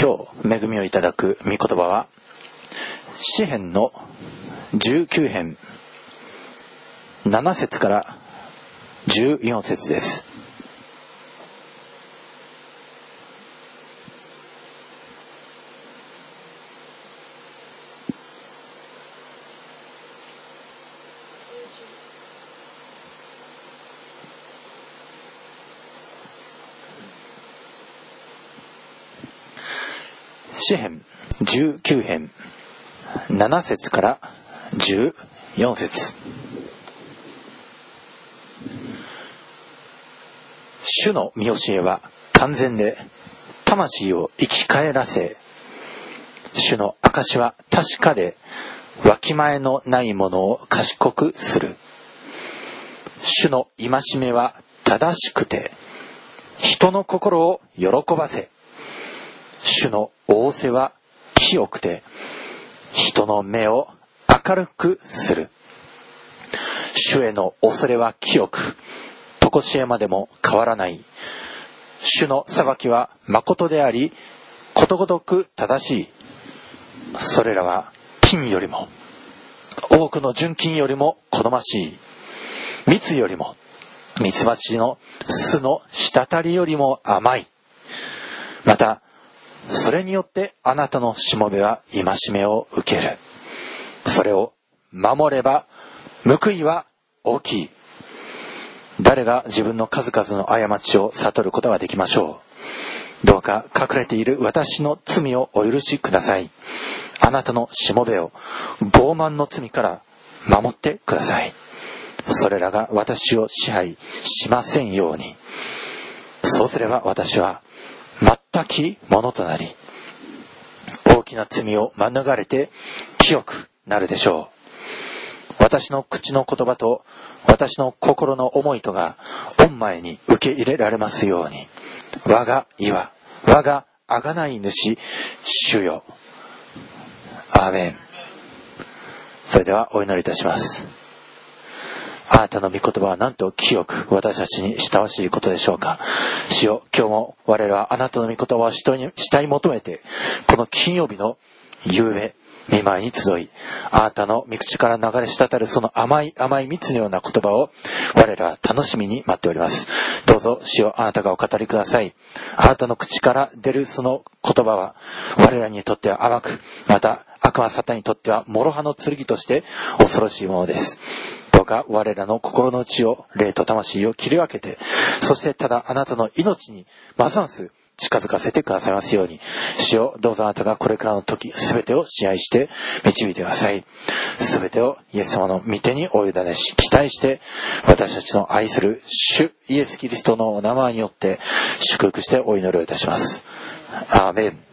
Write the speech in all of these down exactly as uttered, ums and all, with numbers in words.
今日恵みをいただく御言葉は詩編のじゅうきゅう編なな節からじゅうよん節です。詩編じゅうきゅう編なな節からじゅうよん節。主の御教えは完全で魂を生き返らせ、主の証は確かでわきまえのないものを賢くする。主の戒めは正しくて人の心を喜ばせ、主の仰せは清くて人の目を明るくする。主への恐れは清く、とこしえまでも変わらない。主の裁きは誠であり、ことごとく正しい。それらは金よりも多くの純金よりも好ましい。蜜よりもミツバチの巣の滴りよりも甘い。またそれによってあなたのしもべは戒めを受ける。それを守れば報いは大きい。誰が自分の数々の過ちを悟ることができましょう。どうか隠れている私の罪をお許しください。あなたのしもべを傲慢の罪から守ってください。それらが私を支配しませんように。そうすれば私は全きものとなり、大きな罪を免れて清くなるでしょう。私の口の言葉と私の心の思いとが御前に受け入れられますように。我が岩、我が贖い主、主よ。アーメン。それではお祈りいたします。あなたの御言葉はなんと清く私たちに親しいことでしょうか。主よ、今日も我らはあなたの御言葉を人に慕い求めて、この金曜日の夕べ御前に集い、あなたの御口から流れ滴るその甘い甘い蜜のような言葉を我らは楽しみに待っております。どうぞ主よ、あなたがお語りください。あなたの口から出るその言葉は我らにとっては甘く、また悪魔サタンにとっては諸刃の剣として恐ろしいものです。どうか我らの心の内を、霊と魂を切り分けて、そしてただあなたの命にますます近づかせてくださいますように。主よ、どうぞあなたがこれからの時すべてを支配して導いてください。すべてをイエス様の御手にお委ねし、期待して私たちの愛する主イエスキリストのお名前によって祝福してお祈りをいたします。アーメン。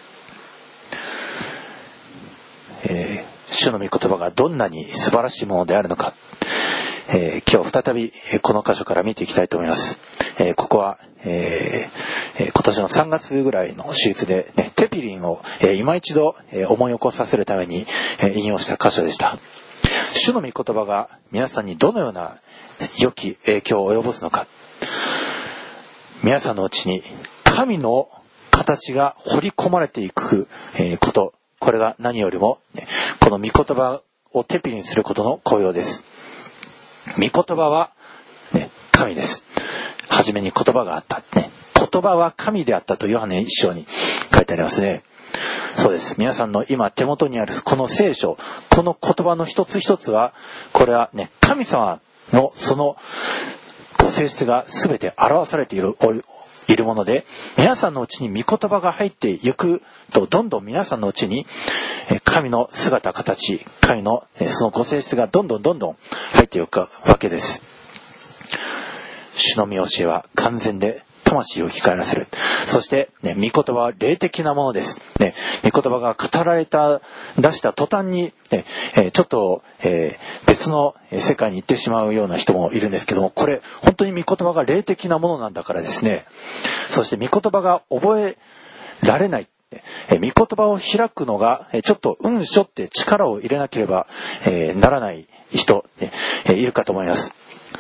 えー主の御言葉がどんなに素晴らしいものであるのか、えー、今日再びこの箇所から見ていきたいと思います。えー、ここは、えー、今年のさんがつぐらいの手術で、ね、テピリンを、えー、今一度、えー、思い起こさせるために、えー、引用した箇所でした。主の御言葉が皆さんにどのような良き影響を及ぼすのか、皆さんのうちに神の形が彫り込まれていく、えー、こと、これが何よりも、ね、この御言葉をテピリにすることの効用です。御言葉は、ね、神です。はじめに言葉があった、ね。言葉は神であったとヨハネ一章に書いてありますね。そうです。皆さんの今手元にあるこの聖書、この言葉の一つ一つは、これはね、神様のそのご性質が全て表されているいるもので、皆さんのうちに御言葉が入っていくと、どんどん皆さんのうちに神の姿形、神のそのご性質がどんどんどんどん入っていくわけです。主の御教えは完全で魂を生き返らせる。そして、ね、御言葉は霊的なものです。ね、御言葉が語られた出した途端に、ねえー、ちょっと、えー、別の世界に行ってしまうような人もいるんですけども、これ本当に御言葉が霊的なものなんだからですね。そして御言葉が覚えられない、えー、御言葉を開くのが、えー、ちょっとうんしょって力を入れなければ、えー、ならない人、ねえー、いるかと思います。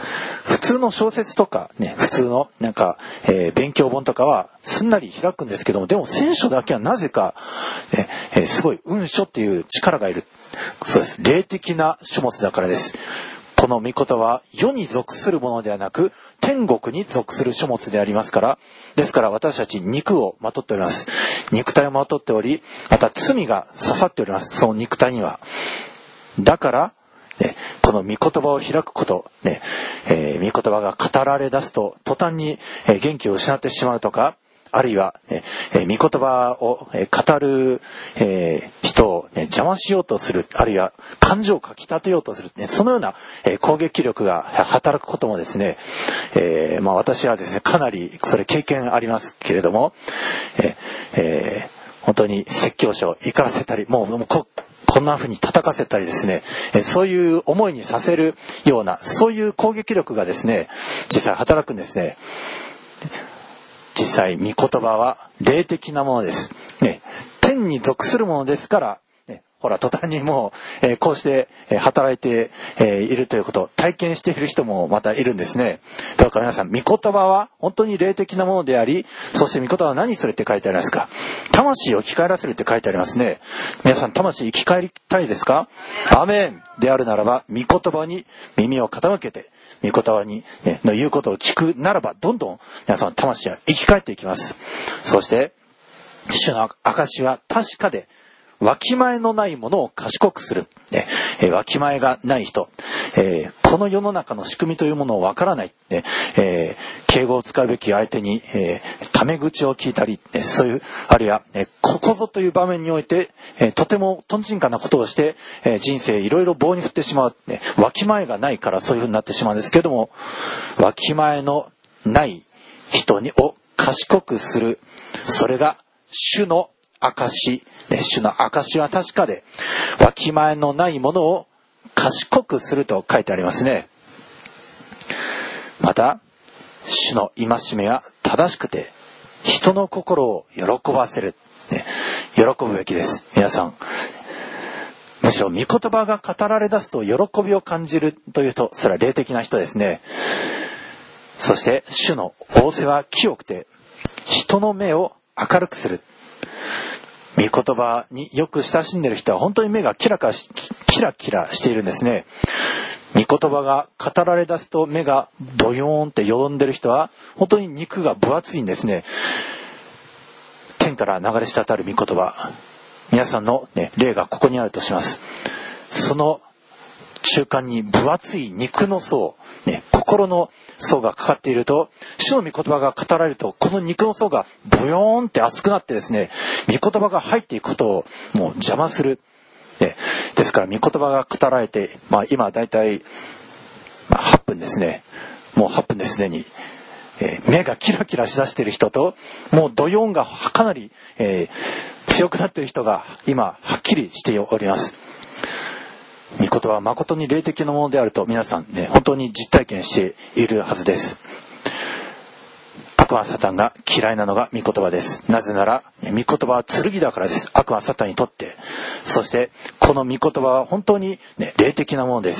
普通の小説とかね、普通のなんか、えー、勉強本とかはすんなり開くんですけども、でも聖書だけはなぜか、ねえー、すごい運書っていう力がいる。そうです。霊的な書物だからです。この御言葉は世に属するものではなく天国に属する書物でありますから、ですから私たち肉をまとっております。肉体をまとっており、また罪が刺さっております。その肉体には。だから、ね、この御言葉を開くこと、ねえー、御言葉が語られ出すと途端に、えー、元気を失ってしまうとか、あるいは、ねえー、御言葉を、えー、語る、えー、人を、ね、邪魔しようとする、あるいは感情をかき立てようとする、ね、そのような、えー、攻撃力が働くこともですね、えーまあ、私はですねかなりそれ経験ありますけれども、えーえー、本当に説教書を怒らせたり、もう、もうここんな風に叩かせたりですね、そういう思いにさせるような、そういう攻撃力がですね、実際働くんですね。実際、御言葉は霊的なものです。ね、天に属するものですから、ね、ほら、途端にもう、えー、こうして、えー、働いて、えー、いるということを体験している人もまたいるんですね。だから皆さん、御言葉は本当に霊的なものであり、そして御言葉は何するって書いてありますか？魂を生き返らせるって書いてありますね。皆さん、魂生き返りたいですか？アーメンであるならば、御言葉に耳を傾けて、御言葉に、ね、の言うことを聞くならば、どんどん皆さん魂は生き返っていきます。そして、主の証は確かで、わきまえのないものを賢くする。ねえー、わきまえがない人、えー、この世の中の仕組みというものをわからない、ねえー、敬語を使うべき相手に、えー、タメ口を聞いたり、ね、そういうあるいは、ね、ここぞという場面において、えー、とてもとんちんかなことをして、えー、人生いろいろ棒に振ってしまう、ね、わきまえがないからそういうふうになってしまうんですけれども、わきまえのない人にを賢くする、それが主の証、ね、主の証は確かで、わきまえのないものを賢くすると書いてありますね。また、主の戒めは正しくて、人の心を喜ばせる、ね、喜ぶべきです。皆さん、むしろ御言葉が語られ出すと喜びを感じるというと、それは霊的な人ですね。そして、主の仰せは清くて、人の目を明るくする。御言葉によく親しんでいる人は本当に目がキラキラし、キラキラしているんですね。御言葉が語られ出すと目がドヨーンってよどんでる人は本当に肉が分厚いんですね。天から流れ滴る御言葉、皆さんの、ね、霊がここにあるとします。その中間に分厚い肉の層、ね、心の層がかかっていると、主の御言葉が語られると、この肉の層がボヨーンって熱くなってですね、御言葉が入っていくことをもう邪魔する。ね、ですから御言葉が語られて、まあ、今だいたい、まあ、はっぷんですね。もうはっぷんですでに、えー、目がキラキラしだしている人と、もうドヨーンがかなり、えー、強くなっている人が今はっきりしております。御言葉は誠に霊的なものであると皆さんね、本当に実体験しているはずです。悪魔サタンが嫌いなのが御言葉です。なぜなら御言葉は剣だからです。悪魔サタンにとって。そしてこの御言葉は本当に、ね、霊的なものです。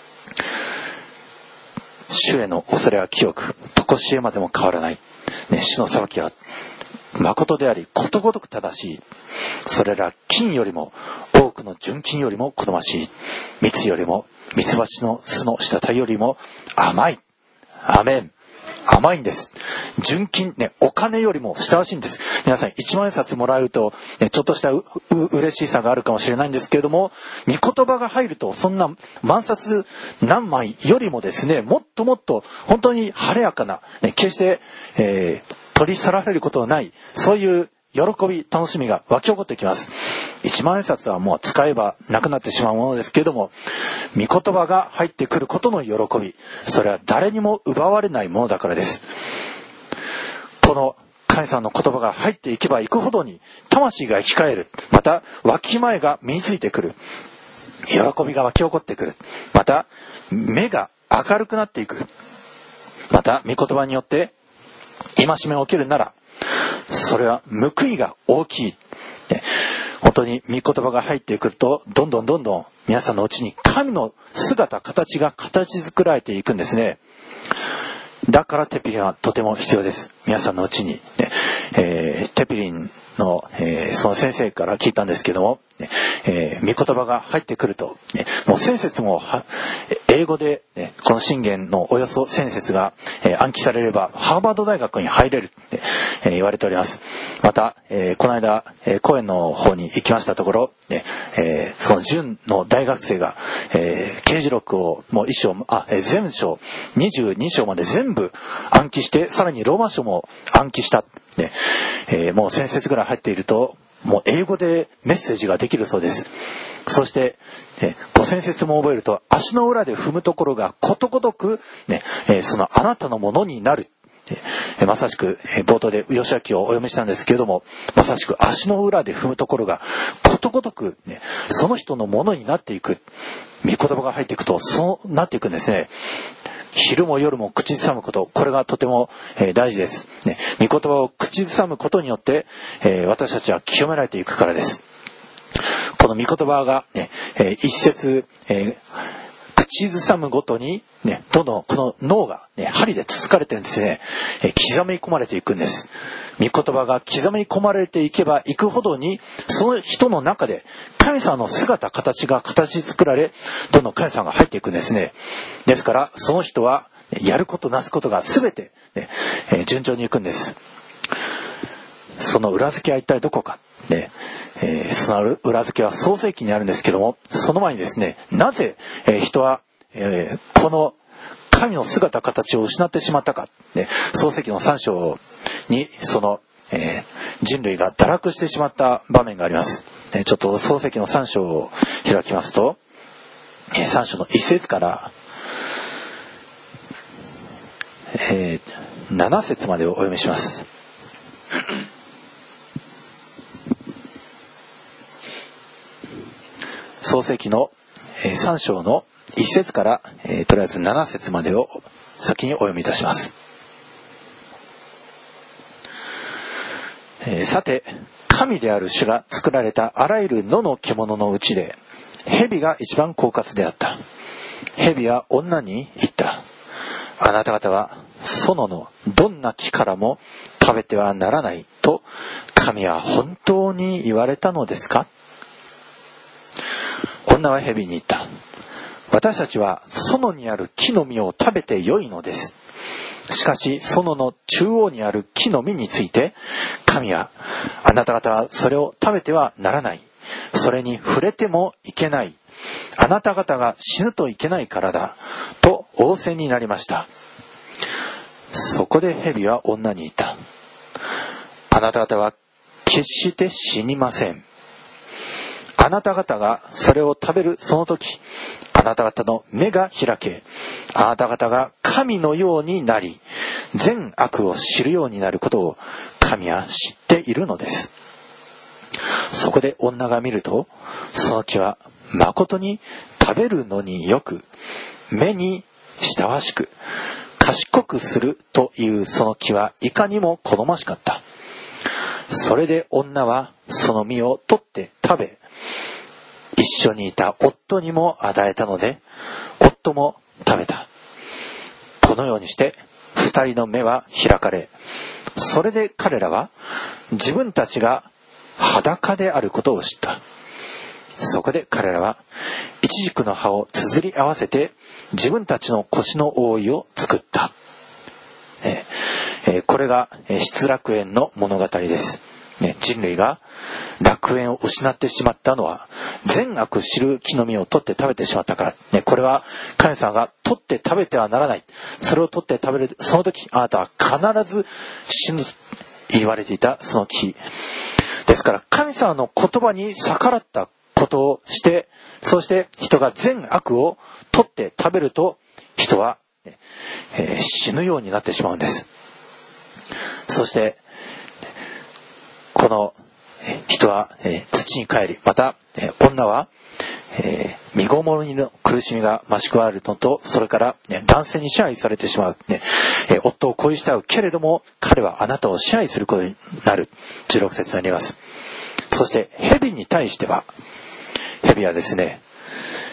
主への恐れは清く、常しえまでも変わらない、ね、主の裁きは誠でありことごとく正しい。それら金よりも多くの純金よりも好ましい。蜜よりもミツバチの巣の滴よりも甘い。アメン。甘いんです。純金ね、お金よりも親しいんです。皆さんいちまんえん札もらえると、ね、ちょっとしたうう嬉しさがあるかもしれないんですけれども、御言葉が入るとそんな万冊何枚よりもですね、もっともっと本当に晴れやかな、ね、決して、えー、取り去られることのない、そういう喜び楽しみが湧き起こってきます。いちまんえん札はもう使えばなくなってしまうものですけれども、御言葉が入ってくることの喜び、それは誰にも奪われないものだからです。この神様の言葉が入っていけばいくほどに魂が生き返る、またわきまえが身についてくる、喜びが湧き起こってくる、また目が明るくなっていく、また御言葉によって戒めを受けるなら、それは報いが大きい。本当に御言葉が入ってくると、どんどんどんどん皆さんのうちに神の姿形が形作られていくんですね。だからテピリンはとても必要です。皆さんのうちに、ねえー、テピリンの、えー、その先生から聞いたんですけども、ねえー、御言葉が入ってくると、ね、もう先節も英語で、ね、この箴言のおよそ先節が、えー、暗記されればハーバード大学に入れるって、えー、言われております。また、えー、この間、えー、公園の方に行きましたところ、ねえー、その準の大学生が、えー、啓示録をもう一章あ、えー、全章にじゅうに章まで全部暗記して、さらにローマ書も暗記した、ねえー、もう先節ぐらい入っているともう英語でメッセージができるそうです。そして、ね、ご先節も覚えると、足の裏で踏むところがことごとく、ねえー、そのあなたのものになる。えー、まさしく、えー、冒頭で義明をお読みしたんですけれども、まさしく足の裏で踏むところがことごとく、ね、その人のものになっていく。御言葉が入っていくとそうなっていくんですね。昼も夜も口ずさむこと、これがとても、えー、大事です、ね、御言葉を口ずさむことによって、えー、私たちは清められていくからです。この御言葉が、ねえー、一節、えー、口ずさむごとに、ね、どんどんこの脳が、ね、針でつつかれてるんですね、えー、刻み込まれていくんです。御言葉が刻み込まれていけばいくほどに、その人の中で神様の姿形が形作られ、どんどん神様が入っていくんですね。ですからその人はやることなすことが全て、ねえー、順調にいくんです。その裏付けは一体どこか、ねえー、その裏付けは創世記にあるんですけども、その前にですね、なぜ、えー、人は、えー、この神の姿形を失ってしまったか、ね、創世記のさん章にその、えー、人類が堕落してしまった場面があります。えー、ちょっと創世記のさん章を開きますと、えー、さん章のいち節から、えー、なな節までをお読みします。創世記のさん章のいち節から、えー、とりあえずなな節までを先にお読みいたします。えー、さて神である主が作られたあらゆる野の獣のうちで蛇が一番狡猾であった。蛇は女に言った。あなた方は園のどんな木からも食べてはならないと神は本当に言われたのですか。女は蛇に言った。私たちは園にある木の実を食べてよいのです。しかし園の中央にある木の実について神はあなた方はそれを食べてはならない、それに触れてもいけない、あなた方が死ぬといけないからだと仰せになりました。そこで蛇は女に言った。あなた方は決して死にません。あなた方がそれを食べるその時、あなた方の目が開け、あなた方が神のようになり、善悪を知るようになることを神は知っているのです。そこで女が見ると、その木は誠に食べるのによく、目に親わしく、賢くするというその木はいかにも好ましかった。それで女はその実を取って食べ、一緒にいた夫にも与えたので、夫も食べた。このようにして二人の目は開かれ、それで彼らは自分たちが裸であることを知った。そこで彼らはイチジクの葉を綴り合わせて自分たちの腰の覆いを作った。えー、これが失楽園の物語です。ね、人類が楽園を失ってしまったのは善悪知る木の実を取って食べてしまったから、ね、これは神様が取って食べてはならない、それを取って食べるその時あなたは必ず死ぬ言われていたその木ですから、神様の言葉に逆らったことをして、そして人が善悪を取って食べると人は、ねえー、死ぬようになってしまうんです。そしてこの人は土に帰り、また女は身ごもりの苦しみが増し加わるのと、それから男性に支配されてしまう、夫を恋したうけれども彼はあなたを支配することになる、じゅうろく節になります。そして蛇に対しては、蛇はですね、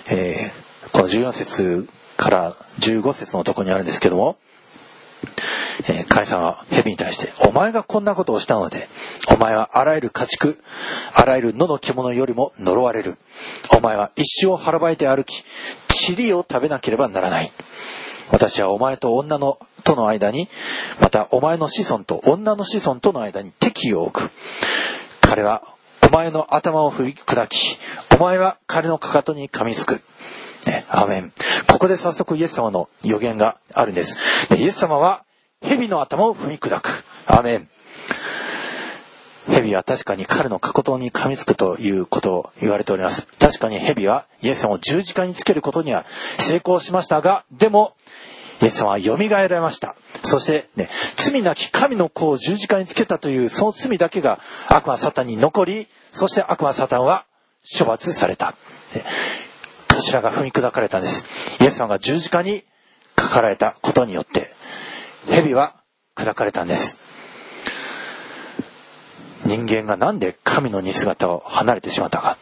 えー、このじゅうよん節からじゅうご節のところにあるんですけども、えー、神様は蛇に対して、お前がこんなことをしたので、お前はあらゆる家畜、あらゆる野の獣よりも呪われる。お前は一生腹ばいて歩き、塵を食べなければならない。私はお前と女のとの間に、またお前の子孫と女の子孫との間に敵意を置く。彼はお前の頭を振り砕き、お前は彼のかかとに噛みつく。ね、アーメン。ここで早速イエス様の予言があるんです。でイエス様は蛇の頭を踏み砕く。アーメン。蛇は確かに彼のかかとに噛みつくということを言われております。確かに蛇はイエス様を十字架につけることには成功しましたが、でもイエス様は蘇られました。そしてね、罪なき神の子を十字架につけたというその罪だけが悪魔サタンに残り、そして悪魔サタンは処罰された。頭が踏み砕かれたんです。イエス様が十字架にかかられたことによって蛇は砕かれたんです。人間がなんで神の似姿を離れてしまったか。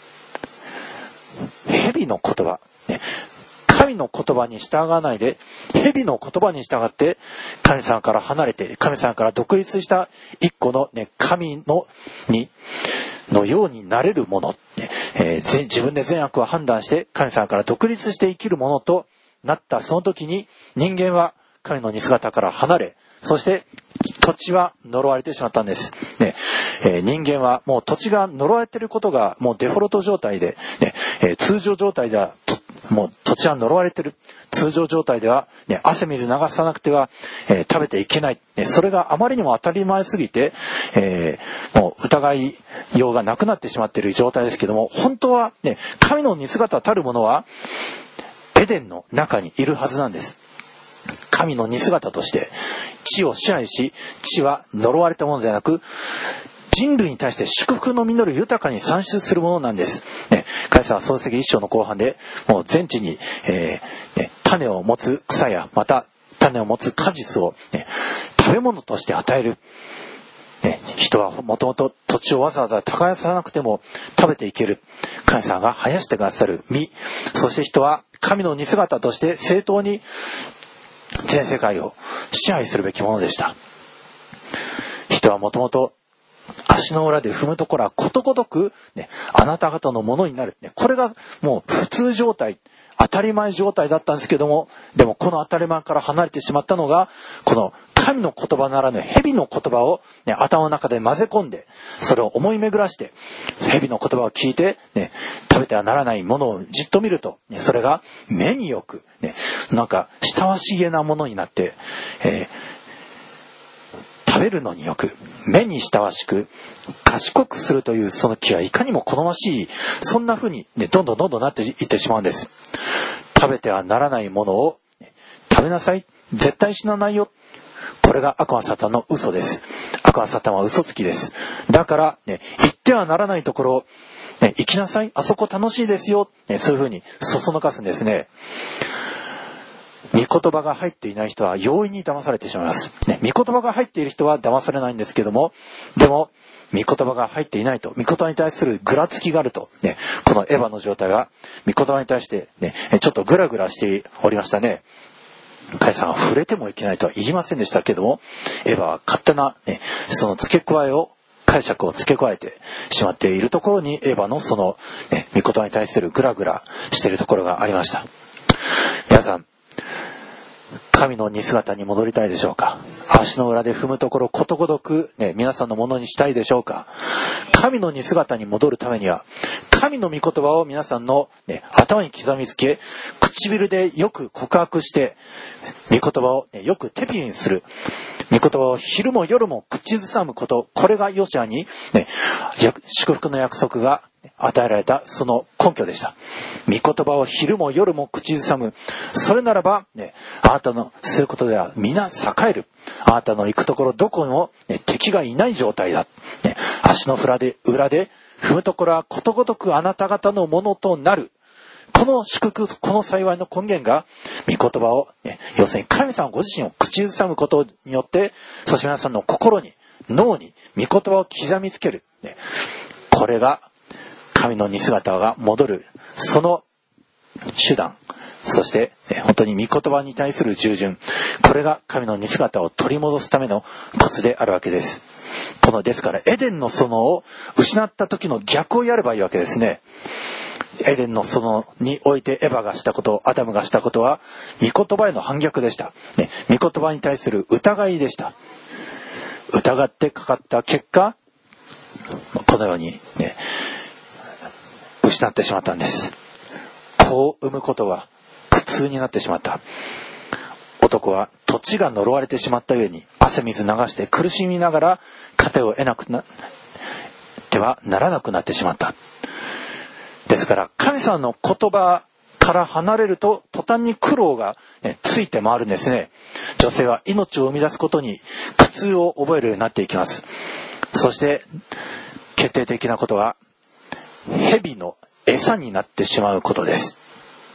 蛇の言葉、ね、神の言葉に従わないで蛇の言葉に従って神様から離れて神様から独立した一個の、ね、神のにのようになれるもの、ねえー、自分で善悪を判断して神様から独立して生きるものとなったその時に、人間は神の似姿から離れ、そして土地は呪われてしまったんです、ねえー、人間はもう土地が呪われていることがもうデフォルト状態で、ねえー、通常状態ではもう土地は呪われている。通常状態では、ね、汗水流さなくては、えー、食べていけない、ね、それがあまりにも当たり前すぎて、えー、もう疑いようがなくなってしまっている状態ですけども、本当は、ね、神の似姿たるものはエデンの中にいるはずなんです。神の似姿として地を支配し、地は呪われたものではなく人類に対して祝福の実る豊かに産出するものなんです。ね、神様は創世記一章の後半でもう全地に、えーね、種を持つ草やまた種を持つ果実を、ね、食べ物として与える。ね、人はもともと土地をわざわざ耕さなくても食べていける。神様が生やしてくださる実。そして人は神の似姿として正当に全世界を支配するべきものでした。人はもともと足の裏で踏むところはことごとく、ね、あなた方のものになる、ね、これがもう普通状態、当たり前状態だったんですけども、でもこの当たり前から離れてしまったのがこの神の言葉ならぬ蛇の言葉を、ね、頭の中で混ぜ込んで、それを思い巡らして蛇の言葉を聞いて、ね、食べてはならないものをじっと見ると、ね、それが目によく、ね、なんか親しげなものになって、えー食べるのによく、目に親しく、賢くするというその気はいかにも好ましい、そんな風に、ね、どんどんどんどんなっていってしまうんです。食べてはならないものを、ね、食べなさい、絶対死なないよ。これが悪魔サタンの嘘です。悪魔サタンは嘘つきです。だから、ね、行ってはならないところ、ね、行きなさい、あそこ楽しいですよ、ね、そういう風にそそのかすんですね。御言葉が入っていない人は容易に騙されてしまいます、ね、御言葉が入っている人は騙されないんですけども、でも御言葉が入っていないと、御言葉に対するぐらつきがあると、ね、このエヴァの状態は御言葉に対して、ね、ちょっとグラグラしておりましたね。神様は触れてもいけないとは言いませんでしたけども、エヴァは勝手な、ね、その付け加えを解釈を付け加えてしまっているところに、エヴァのその、ね、御言葉に対するグラグラしているところがありました。皆さん、神の似姿に戻りたいでしょうか。足の裏で踏むところことごとく、ね、皆さんのものにしたいでしょうか。神の似姿に戻るためには、神の御言葉を皆さんの、ね、頭に刻みつけ、唇でよく告白して、御言葉を、ね、よく手火にする。御言葉を昼も夜も口ずさむこと、これがヨシアに、ね、祝福の約束が与えられたその根拠でした。御言葉を昼も夜も口ずさむ。それならば、ね、あなたのすることでは皆栄える。あなたの行くところどこにも、ね、敵がいない状態だ。ね、足の裏で裏で踏むところはことごとくあなた方のものとなる。この祝福、この幸いの根源が御言葉を、ね、要するに神様ご自身を口ずさむことによって、そして皆さんの心に脳に御言葉を刻みつける、ね、これが神の似姿が戻る、その手段、そして本当に御言葉に対する従順、これが神の似姿を取り戻すためのコツであるわけです。このですからエデンの園を失った時の逆をやればいいわけですね。エデンの園においてエヴァがしたこと、アダムがしたことは御言葉への反逆でした、ね、御言葉に対する疑いでした。疑ってかかった結果、このように、ね、失ってしまったんです。子を産むことは苦痛になってしまった。男は土地が呪われてしまったゆえに汗水流して苦しみながら糧を得なくなってはならなくなってしまった。ですから神様の言葉から離れると途端に苦労が、ね、ついて回るんですね。女性は命を生み出すことに苦痛を覚えるようになっていきます。そして決定的なことは蛇の餌になってしまうことです。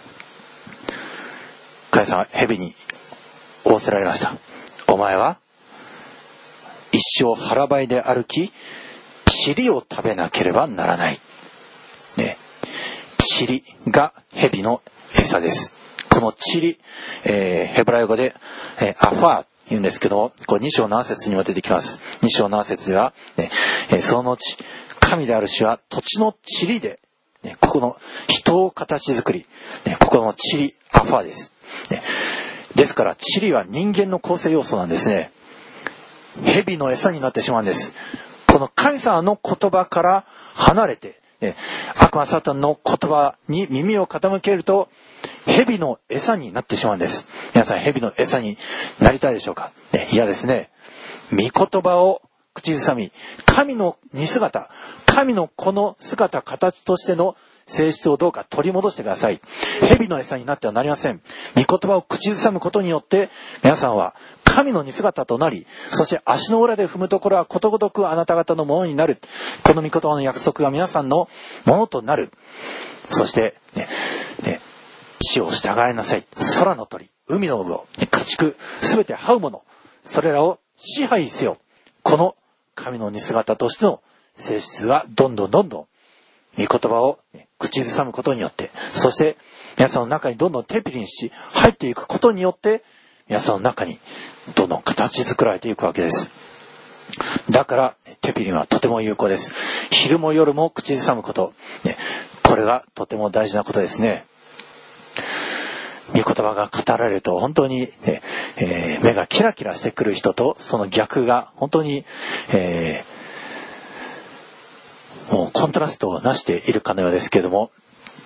神様は蛇に仰せられました。お前は一生腹ばいで歩き、塵を食べなければならない、ね、塵が蛇の餌です。この塵、えー、ヘブライ語で、えー、アファー言うんですけども、これに章なな節にも出てきます。に章なな節では、ねえー、その後神である主は土地の塵で、ね、ここの人を形作り、ね、ここの塵アファーです、ね、ですから塵は人間の構成要素なんですね。蛇の餌になってしまうんです。この神様の言葉から離れて、ね、悪魔サタンの言葉に耳を傾けると蛇の餌になってしまうんです。皆さん蛇の餌になりたいでしょうか、ね、嫌ですね。御言葉を口ずさみ、神の似姿、神のこの姿形としての性質をどうか取り戻してください。蛇の餌になってはなりません。御言葉を口ずさむことによって皆さんは神の似姿となり、そして足の裏で踏むところはことごとくあなた方のものになる。この御言葉の約束が皆さんのものとなる。そしてね、ね、地を従いなさい。空の鳥、海の魚、家畜、すべて這うもの、それらを支配せよ。この神の似姿としての性質がどんどんどんどん御言葉を口ずさむことによって、そして皆さんの中にどんどんテピリンし入っていくことによって皆さんの中にどんどん形作られていくわけです。だからテピリンはとても有効です。昼も夜も口ずさむこと、ね、これがとても大事なことですね。御言葉が語られると本当に、ねえー、目がキラキラしてくる人とその逆が本当に、えー、もうコントラストをなしているかのようですけれども、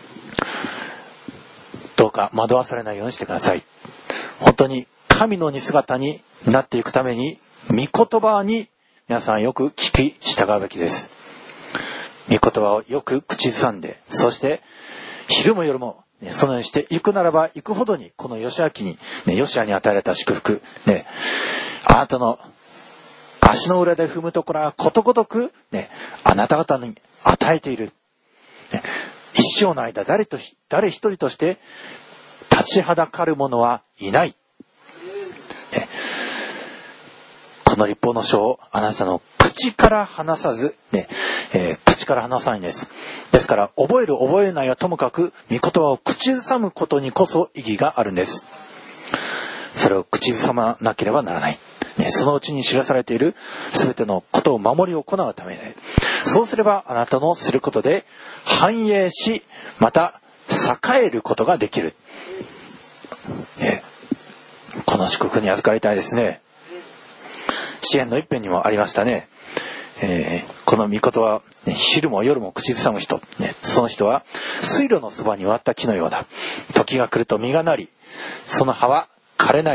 どうか惑わされないようにしてください。本当に神の似姿になっていくために御言葉に皆さんよく聞き従うべきです。御言葉をよく口ずさんで、そして昼も夜もそのようにしていくならばいくほどにこのヨシア記に、ね、ヨシアに与えられた祝福、ね、あなたの足の裏で踏むところはことごとく、ね、あなた方に与えている、ね、一生の間誰と誰一人として立ちはだかる者はいない、ね、この立法の書をあなたの口から離さず、ねえー、口から離さないんです。ですから覚える覚えないはともかく御言葉を口ずさむことにこそ意義があるんです。それを口ずさまなければならない、ね、そのうちに知らされている全てのことを守り行うためで、そうすればあなたのすることで繁栄しまた栄えることができる、ね、この祝福に預かりたいですね。詩篇の一編にもありましたね。えー、この御言葉、ね、昼も夜も口ずさむ人、ね、その人は水路のそばに植わった木のようだ。時が来ると実がなり、その葉は枯れない。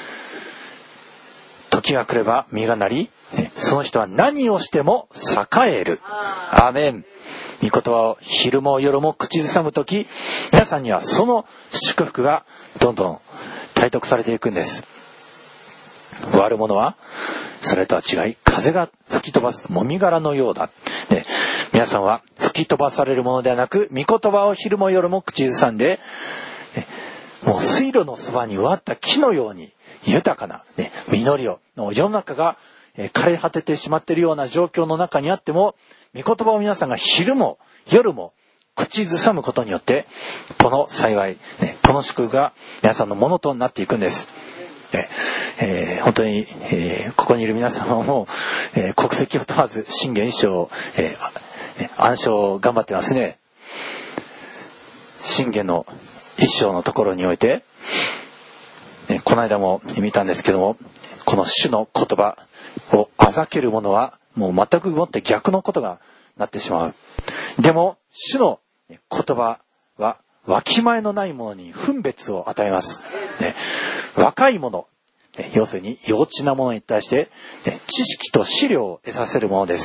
時が来れば実がなり、ね、その人は何をしても栄える。アーメン。御言葉を昼も夜も口ずさむとき、皆さんにはその祝福がどんどん体得されていくんです。悪者はそれとは違い風が吹き飛ばすもみ殻のようだ、ね、皆さんは吹き飛ばされるものではなく御言葉を昼も夜も口ずさんで、ね、もう水路のそばに植わった木のように豊かな、ね、実りを世の中が、えー、枯れ果ててしまっているような状況の中にあっても御言葉を皆さんが昼も夜も口ずさむことによって、この幸い、ね、この祝福が皆さんのものとなっていくんです。ねえー、本当に、えー、ここにいる皆様も、えー、国籍を問わず信玄一章、えー、暗唱頑張ってますね。信玄の一章のところにおいて、ね、この間も見たんですけども、この主の言葉をあざける者はもう全くもって逆のことがなってしまう。でも主の言葉はわきまえのない者に分別を与えます。ね、若い者、ね、要するに幼稚な者に対して、ね、知識と資料を得させるものです。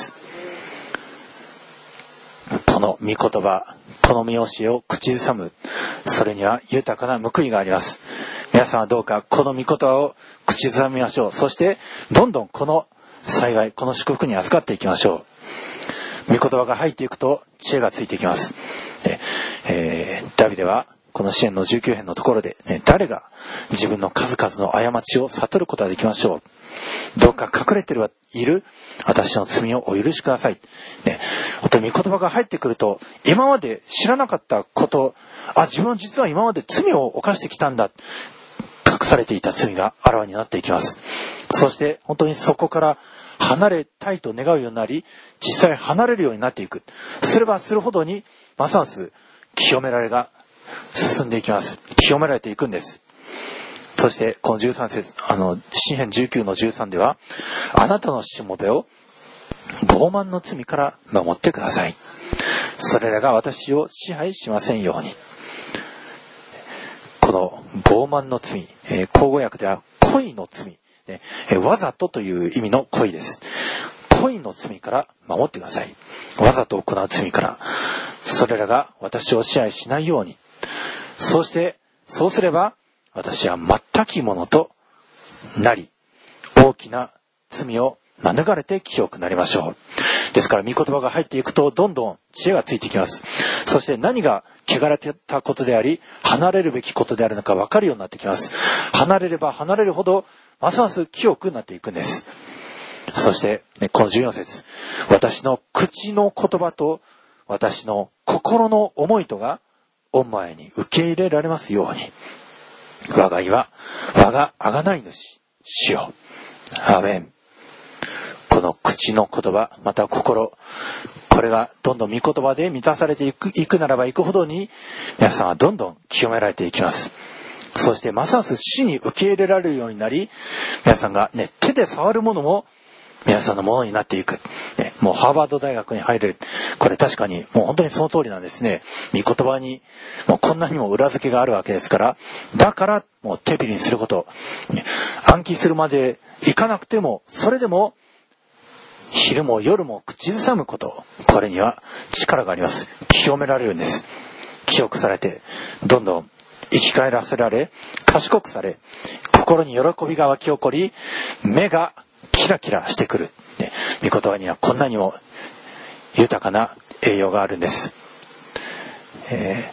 この御言葉、この見教えを口ずさむ、それには豊かな報いがあります。皆さんはどうかこの御言葉を口ずさみましょう。そしてどんどんこの幸い、この祝福に預かっていきましょう。御言葉が入っていくと知恵がついていきます。でえー、ダビデはこの詩篇のじゅうきゅう編のところで、ね、誰が自分の数々の過ちを悟ることができましょう。どうか隠れている私の罪をお許しください。ね、本当に御言葉が入ってくると、今まで知らなかったこと、あ、自分は実は今まで罪を犯してきたんだ。隠されていた罪があらわになっていきます。そして本当にそこから離れたいと願うようになり、実際離れるようになっていく。すればするほどに、ますます清められが進んでいきます。清められていくんです。そしてこのじゅうさん節、あの詩編じゅうきゅうのじゅうさんでは、あなたのしもべを傲慢の罪から守ってください。それらが私を支配しませんように。この傲慢の罪、えー、口語訳では恋の罪、ねえー、わざとという意味の恋です。恋の罪から守ってください。わざと行う罪から、それらが私を支配しないように。そうしてそうすれば私は全きものとなり、大きな罪を免れて清くなりましょう。ですから御言葉が入っていくと、どんどん知恵がついていきます。そして何が汚れたことであり、離れるべきことであるのか分かるようになってきます。離れれば離れるほどますます清くなっていくんです。そして、ね、このじゅうよん節、私の口の言葉と私の心の思いとが御前に受け入れられますように。我が意は我が贖い主主よ。アーメン。この口の言葉、また心、これがどんどん御言葉で満たされていく、いくならばいくほどに、皆さんはどんどん清められていきます。そしてますます死に受け入れられるようになり、皆さんが、ね、手で触るものも皆さんのものになっていく、ね、もうハーバード大学に入る、これ確かにもう本当にその通りなんですね。御言葉にもうこんなにも裏付けがあるわけですから、だからもう手びりにすること、ね、暗記するまでいかなくても、それでも昼も夜も口ずさむこと、これには力があります。清められるんです。清くされて、どんどん生き返らせられ、賢くされ、心に喜びが湧き起こり、目がキラキラしてくる。ね、御言葉にはこんなにも豊かな栄養があるんです。え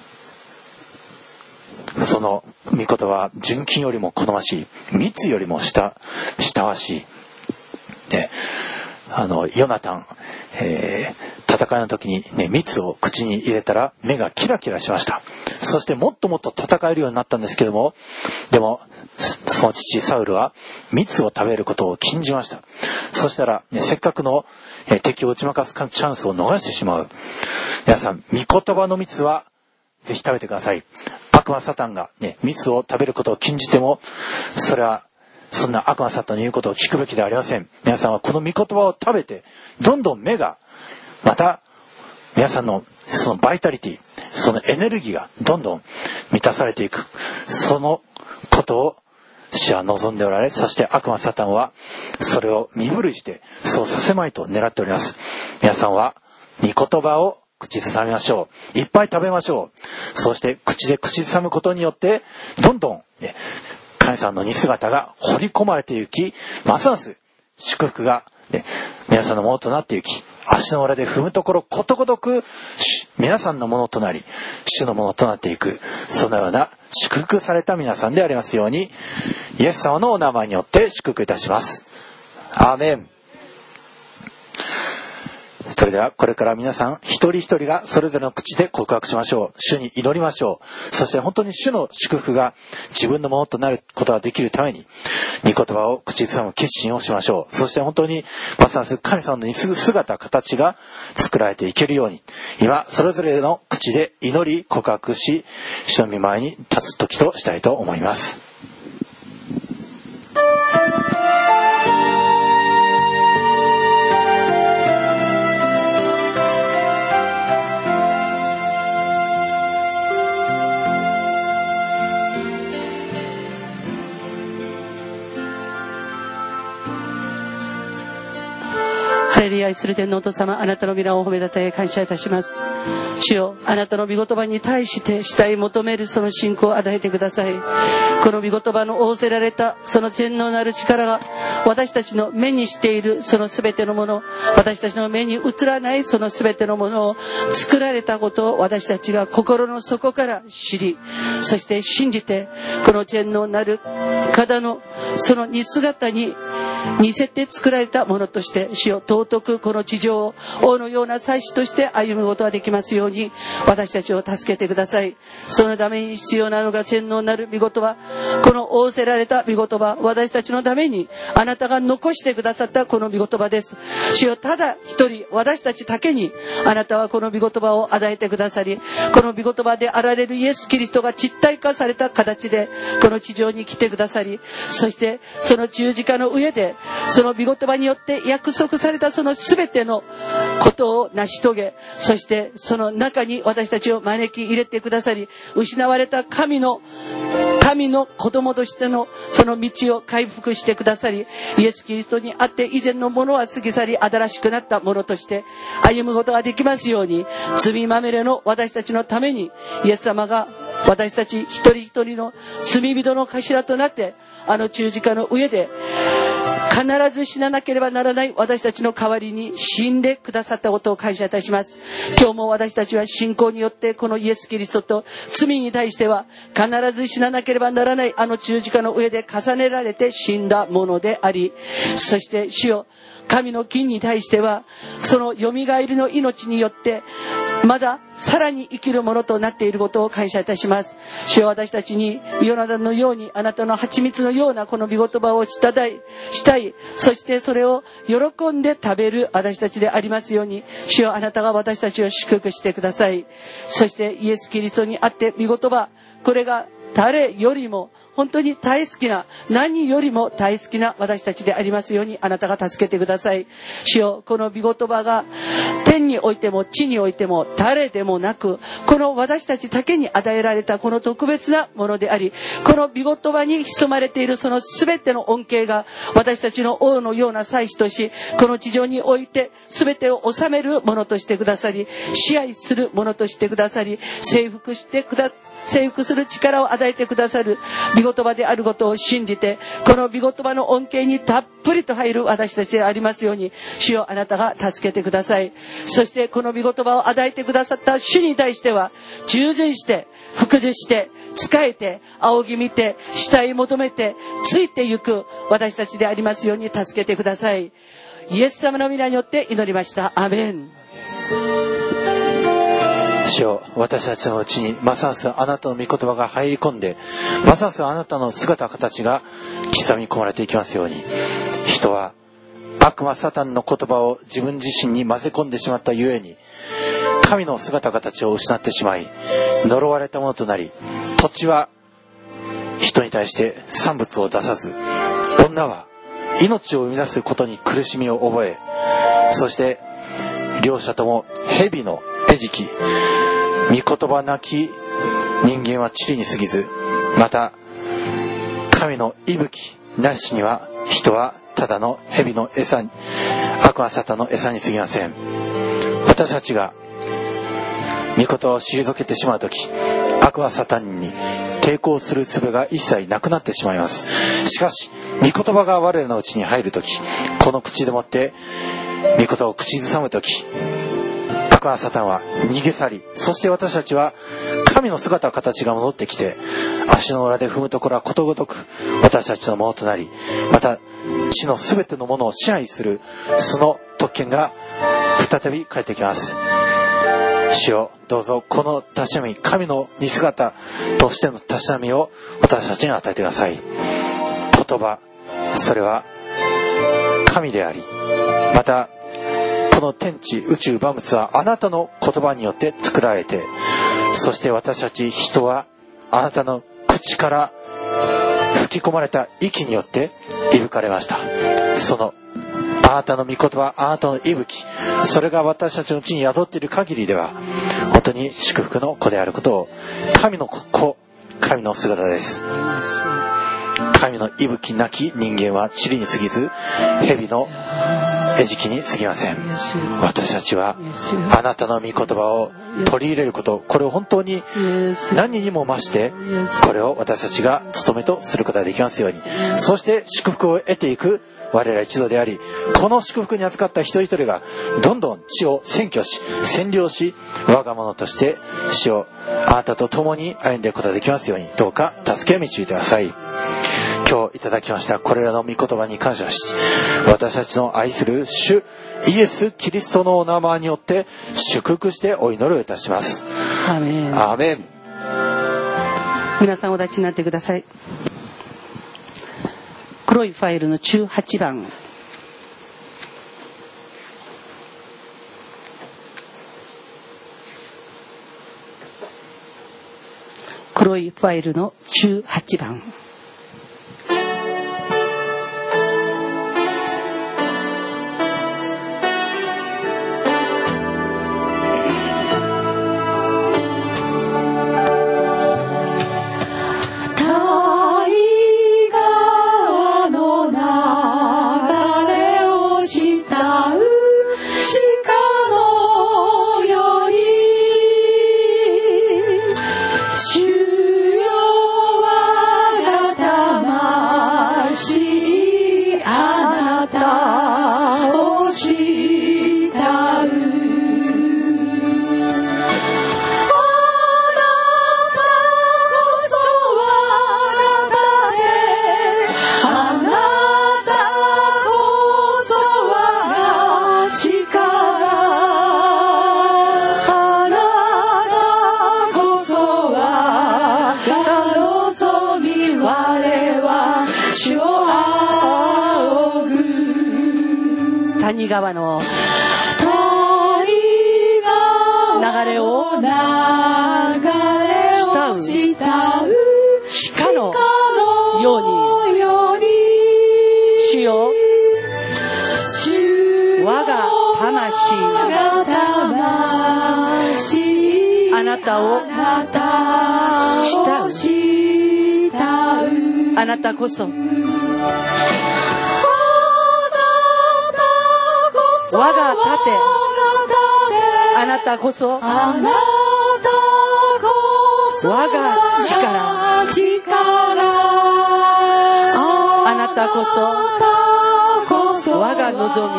ー、その御言葉は純金よりも好ましい、蜜よりもした親しい。ね、あのヨナタン、えー、戦いの時に、ね、蜜を口に入れたら目がキラキラしました。そしてもっともっと戦えるようになったんですけども、でもその父サウルは蜜を食べることを禁じました。そしたら、ね、せっかくの、えー、敵を打ち負かすチャンスを逃してしまう。皆さん、御言葉の蜜はぜひ食べてください。悪魔サタンが、ね、蜜を食べることを禁じても、それはそんな悪魔サタンの言うことを聞くべきではありません。皆さんはこの御言葉を食べて、どんどん目が、また皆さんのそのバイタリティ、そのエネルギーがどんどん満たされていく、そのことを主は望んでおられ、そして悪魔サタンはそれを身震いしてそうさせまいと願っております。皆さんは御言葉を口ずさみましょう。いっぱい食べましょう。そして口で口ずさむことによって、どんどん、ね、神様の似姿が彫り込まれていき、ますます祝福が、ね、皆さんのものとなっていき、足の裏で踏むところことごとく皆さんのものとなり、主のものとなっていく、そのような祝福された皆さんでありますように、イエス様のお名前によって祝福いたします。アーメン。そそれではこれから皆さん一人一人がそれぞれの口で告白しましょう。主に祈りましょう。そして本当に主の祝福が自分のものとなることができるために御言葉を口ずさむ決心をしましょう。そして本当にますます神様の姿形が作られていけるように、今それぞれの口で祈り告白し、主の御前に立つ時としたいと思います。 ハレルヤ、愛する天のお父様、あなたの皆を褒めたたえ感謝いたします。主よ、あなたの御言葉に対して主体求めるその信仰を与えてください。この御言葉の仰せられたその全能なる力が私たちの目にしているその全てのもの、私たちの目に映らないその全てのものを作られたことを私たちが心の底から知り、そして信じて、この全能なる方のその似姿に似せて作られたものとして、主よ、尊くこの地上を王のような祭司として歩むことができますように私たちを助けてください。そのために必要なのが全能なる御言葉、この仰せられた御言葉、私たちのためにあなたが残してくださったこの御言葉です。主よ、ただ一人私たちだけにあなたはこの御言葉を与えてくださり、この御言葉であられるイエス・キリストが実体化された形でこの地上に来てくださり、そしてその十字架の上でその御言葉によって約束されたその全てのことを成し遂げ、そしてその中に私たちを招き入れてくださり、失われた神の神の子供としてのその道を回復してくださり、イエス・キリストにあって以前のものは過ぎ去り新しくなったものとして歩むことができますように、罪まみれの私たちのためにイエス様が私たち一人一人の罪人の頭となってあの十字架の上で必ず死ななければならない私たちの代わりに死んでくださったことを感謝いたします。今日も私たちは信仰によってこのイエス・キリストと罪に対しては必ず死ななければならないあの十字架の上で重ねられて死んだものであり、そして主よ、神の義に対してはそのよみがえりの命によってまださらに生きるものとなっていることを感謝いたします。主よ、私たちにヨナダンのようにあなたの蜂蜜のようなこの御言葉をしたい、したい、そしてそれを喜んで食べる私たちでありますように、主よ、あなたが私たちを祝福してください。そしてイエス・キリストにあって御言葉、これが誰よりも本当に大好きな、何よりも大好きな私たちでありますようにあなたが助けてください。主よ、この御言葉が天においても地においても誰でもなく、この私たちだけに与えられたこの特別なものであり、この御言葉に潜まれているその全ての恩恵が私たちの王のような祭司とし、この地上において全てを治めるものとしてくださり、支配するものとしてくださり、征服してくださり、征服する力を与えてくださる御言葉であることを信じて、この御言葉の恩恵にたっぷりと入る私たちでありますように、主よ、あなたが助けてください。そしてこの御言葉を与えてくださった主に対しては従順して服従して仕えて仰ぎ見て慕い求めてついてゆく私たちでありますように助けてください。イエス様の皆によって祈りました。アメン。 主よ、私たちのうちにますますあなたの御言葉が入り込んで、ますますあなたの姿形が刻み込まれていきますように。人は悪魔サタンの言葉を自分自身に混ぜ込んでしまったゆえに、神の姿形を失ってしまい呪われたものとなり、土地は人に対して産物を出さず、女は命を生み出すことに苦しみを覚え、そして両者とも蛇の餌食、御言葉なき人間は塵に過ぎず、また神の息吹なしには人はただの蛇の餌に、悪魔サタンの餌に過ぎません。私たちが御言葉を退けてしまうとき、悪魔サタンに抵抗する術が一切なくなってしまいます。しかし御言葉が我らのうちに入るとき、この口でもって御言葉を口ずさむとき、悪魔サタンは逃げ去り、そして私たちは神の姿形が戻ってきて、足の裏で踏むところはことごとく私たちのものとなり、また地のすべてのものを支配するその特権が再び帰ってきます。主よ、どうぞこのたしなみ、神の似姿としてのたしなみを私たちに与えてください。言葉、それは神であり、またこの天地宇宙万物はあなたの言葉によって作られて、そして私たち人はあなたの口から吹き込まれた息によっていぶかれました。そのあなたの御言葉、あなたの息吹、それが私たちのうちに宿っている限りでは本当に祝福の子であることを、神の子、神の姿です。神の息吹なき人間は塵に過ぎず、蛇の餌食に過ぎません。私たちはあなたの御言葉を取り入れること、これを本当に何にも増してこれを私たちが務めとすることができますように、そして祝福を得ていく我ら一同であり、この祝福に預かった一人一人がどんどん地を占拠し占領し、我が物として主をあなたと共に歩んでいくことができますように、どうか助けを導いてください。今日いただきましたこれらの御言葉に感謝し、私たちの愛する主イエス・キリストのお名前によって祝福してお祈りをいたします。 アーメン。 アーメン。 皆さんお立ちになってください。黒いファイルのじゅうはちばん、黒いファイルのじゅうはちばん、谷川の流れを慕う鹿のように、主よ、我が魂あなたを慕う。あなたこそ我が盾、あなたこそ我が力、あなたこそ我が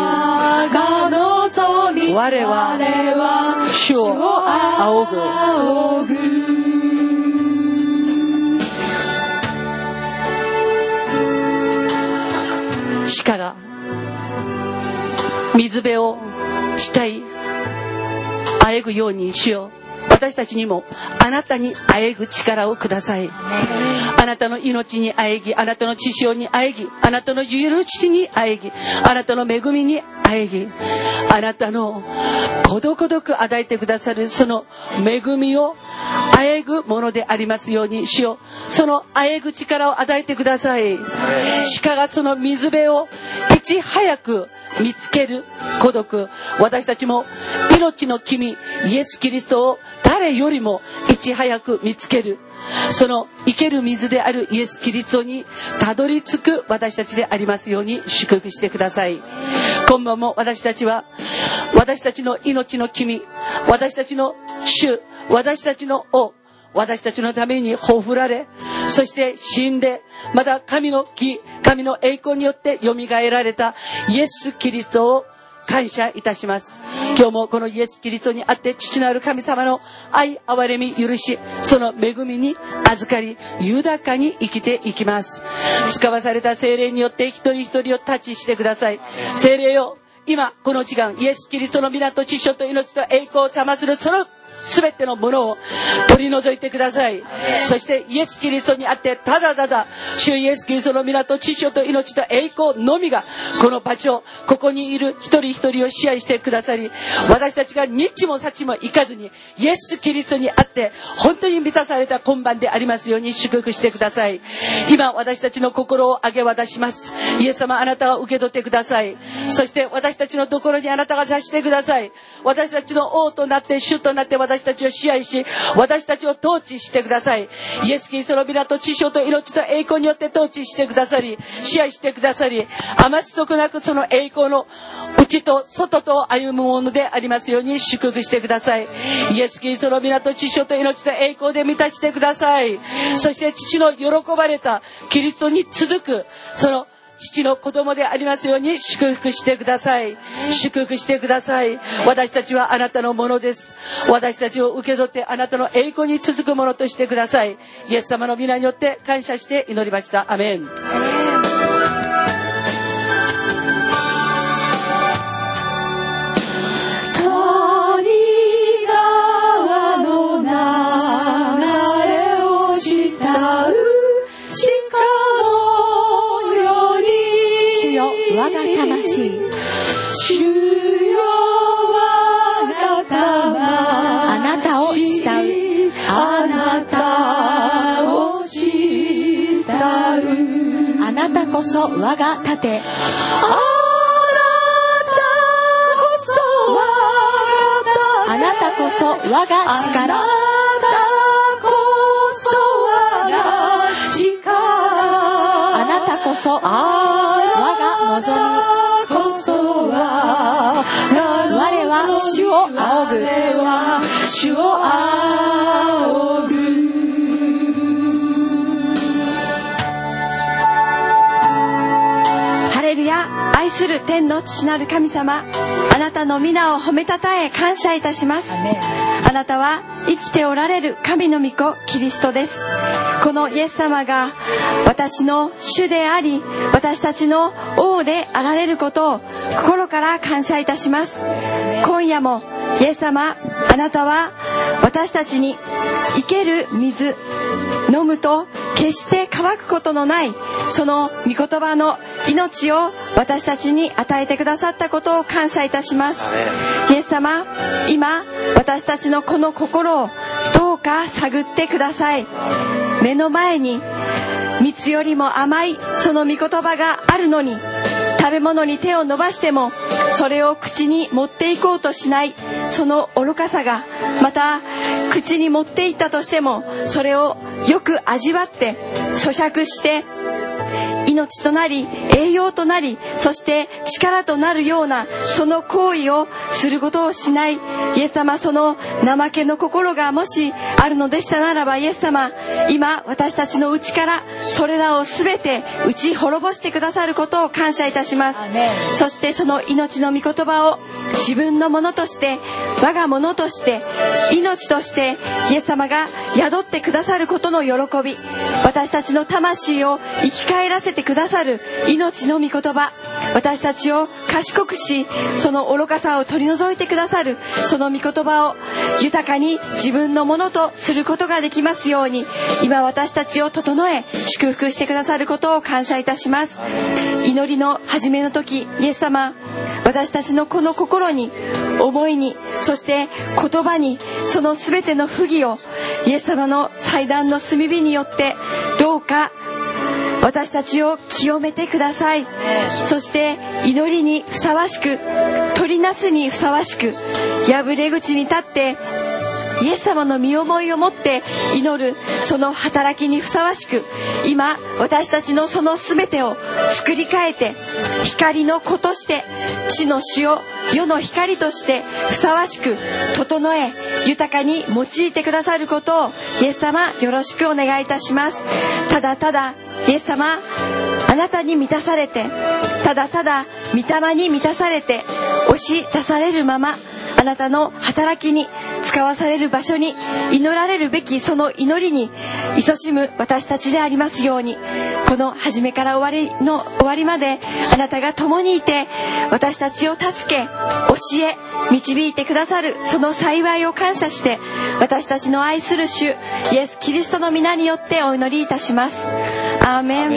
望み、我は主を仰ぐ。鹿が水辺をしたいあえぐように、主よ、私たちにもあなたにあえぐ力をください。あなたの命にあえぎ、あなたの血潮にあえぎ、あなたの許しにあえぎ、あなたの恵みにあえぎ、あなたのことごとく与えてくださるその恵みをあえぐものでありますように、主よ、そのあえぐ力を与えてください。鹿がその水辺をいち早く見つける孤独、私たちも命の君イエス・キリストを誰よりもいち早く見つける、その生ける水であるイエス・キリストにたどり着く私たちでありますように祝福してください。今晩も私たちは私たちの命の君、私たちの主、私たちの王、私たちのためにほふられ、そして死んでまた神の木、神の栄光によってよみがえられたイエス・キリストを感謝いたします。今日もこのイエス・キリストにあって父なる神様の愛、憐れみ、許し、その恵みに預かり豊かに生きていきます。使わされた聖霊によって一人一人をタッチしてください。聖霊よ、 今この時間イエス・キリストの皆と知性と命と栄光を邪魔するそのすべてのものを取り除いてください。そしてイエス・キリストにあってただただ主イエス・キリストの皆と知性と命と栄光のみがこの場所ここにいる一人一人を支配してくださり、私たちがニッチもサチもいかずにイエス・キリストにあって本当に満たされた今晩でありますように祝福してください。今私たちの心を明け渡します。イエス様、あなたが受け取ってください。そして私たちのところにあなたが差してください。私たちの王となって主となって私たちを支配し、私たちを統治してください。イエス・キリストの皆と知性と命と栄光によって統治してくださり、支配してくださり、余すとこなくその栄光の内と外と歩むものでありますように祝福してください。イエス・キリストの皆と知性と命と栄光で満たしてください。そして父の喜ばれたキリストに続くその父の子供でありますように祝福してください。祝福してください。私たちはあなたのものです。私たちを受け取ってあなたの栄光に続くものとしてください。イエス様の皆によって感謝して祈りました。アメン。 谷川の流れを慕う我が魂、主よ我が魂、あなたを慕う、あなたを慕う、あなたこそ我が盾、あなたこそ我が力、あなたこそ我が力、あなたこそ我が望み、我は主を仰ぐ、我は主を仰ぐ。ハレルヤ。愛する天の父なる神様、あなたの皆を褒めたたえ感謝いたします。あなたは生きておられる神の御子キリストです。このイエス様が私の主であり、私たちの王であられることを心から感謝いたします。今夜もイエス様、あなたは私たちに生ける水、飲むと決して乾くことのないその御言葉の命を私たちに与えてくださったことを感謝いたします。イエス様、今私たちのこの心をどうか探ってください。目の前に蜜よりも甘いその御言葉があるのに、食べ物に手を伸ばしてもそれを口に持っていこうとしないその愚かさが、また口に持っていったとしてもそれをよく味わって咀嚼して命となり栄養となり、そして力となるようなその行為をすることをしないイエス様、その怠けの心がもしあるのでしたならば、イエス様、今私たちの内からそれらをすべて打ち滅ぼしてくださることを感謝いたします。そしてその命の御言葉を自分のものとして、我がものとして、命としてイエス様が宿ってくださることの喜び、私たちの魂を生き返らせてくださる命の御言葉、私たちを賢くし、その愚かさを取り除いてくださるその御言葉を豊かに自分のものとすることができますように、今私たちを整え祝福してくださることを感謝いたします。祈りの始めの時、イエス様、私たちのこの心に、思いに、そして言葉に、そのすべての不義をイエス様の祭壇の炭火によってどうか私たちを清めてください。そして祈りにふさわしく、取りなすにふさわしく、破れ口に立ってイエス様の身思いを持って祈るその働きにふさわしく、今私たちのその全てを作り変えて、光の子として地の塩、世の光としてふさわしく整え、豊かに用いてくださることをイエス様よろしくお願いいたします。ただただイエス様、あなたに満たされて、ただただ御霊に満たされて、押し出されるままあなたの働きに使使わされる場所に祈られるべきその祈りに勤しむ私たちでありますように、この初めから終わりの終わりまであなたが共にいて私たちを助け教え導いてくださるその幸いを感謝して、私たちの愛する主イエス・キリストの皆によってお祈りいたします。アーメン。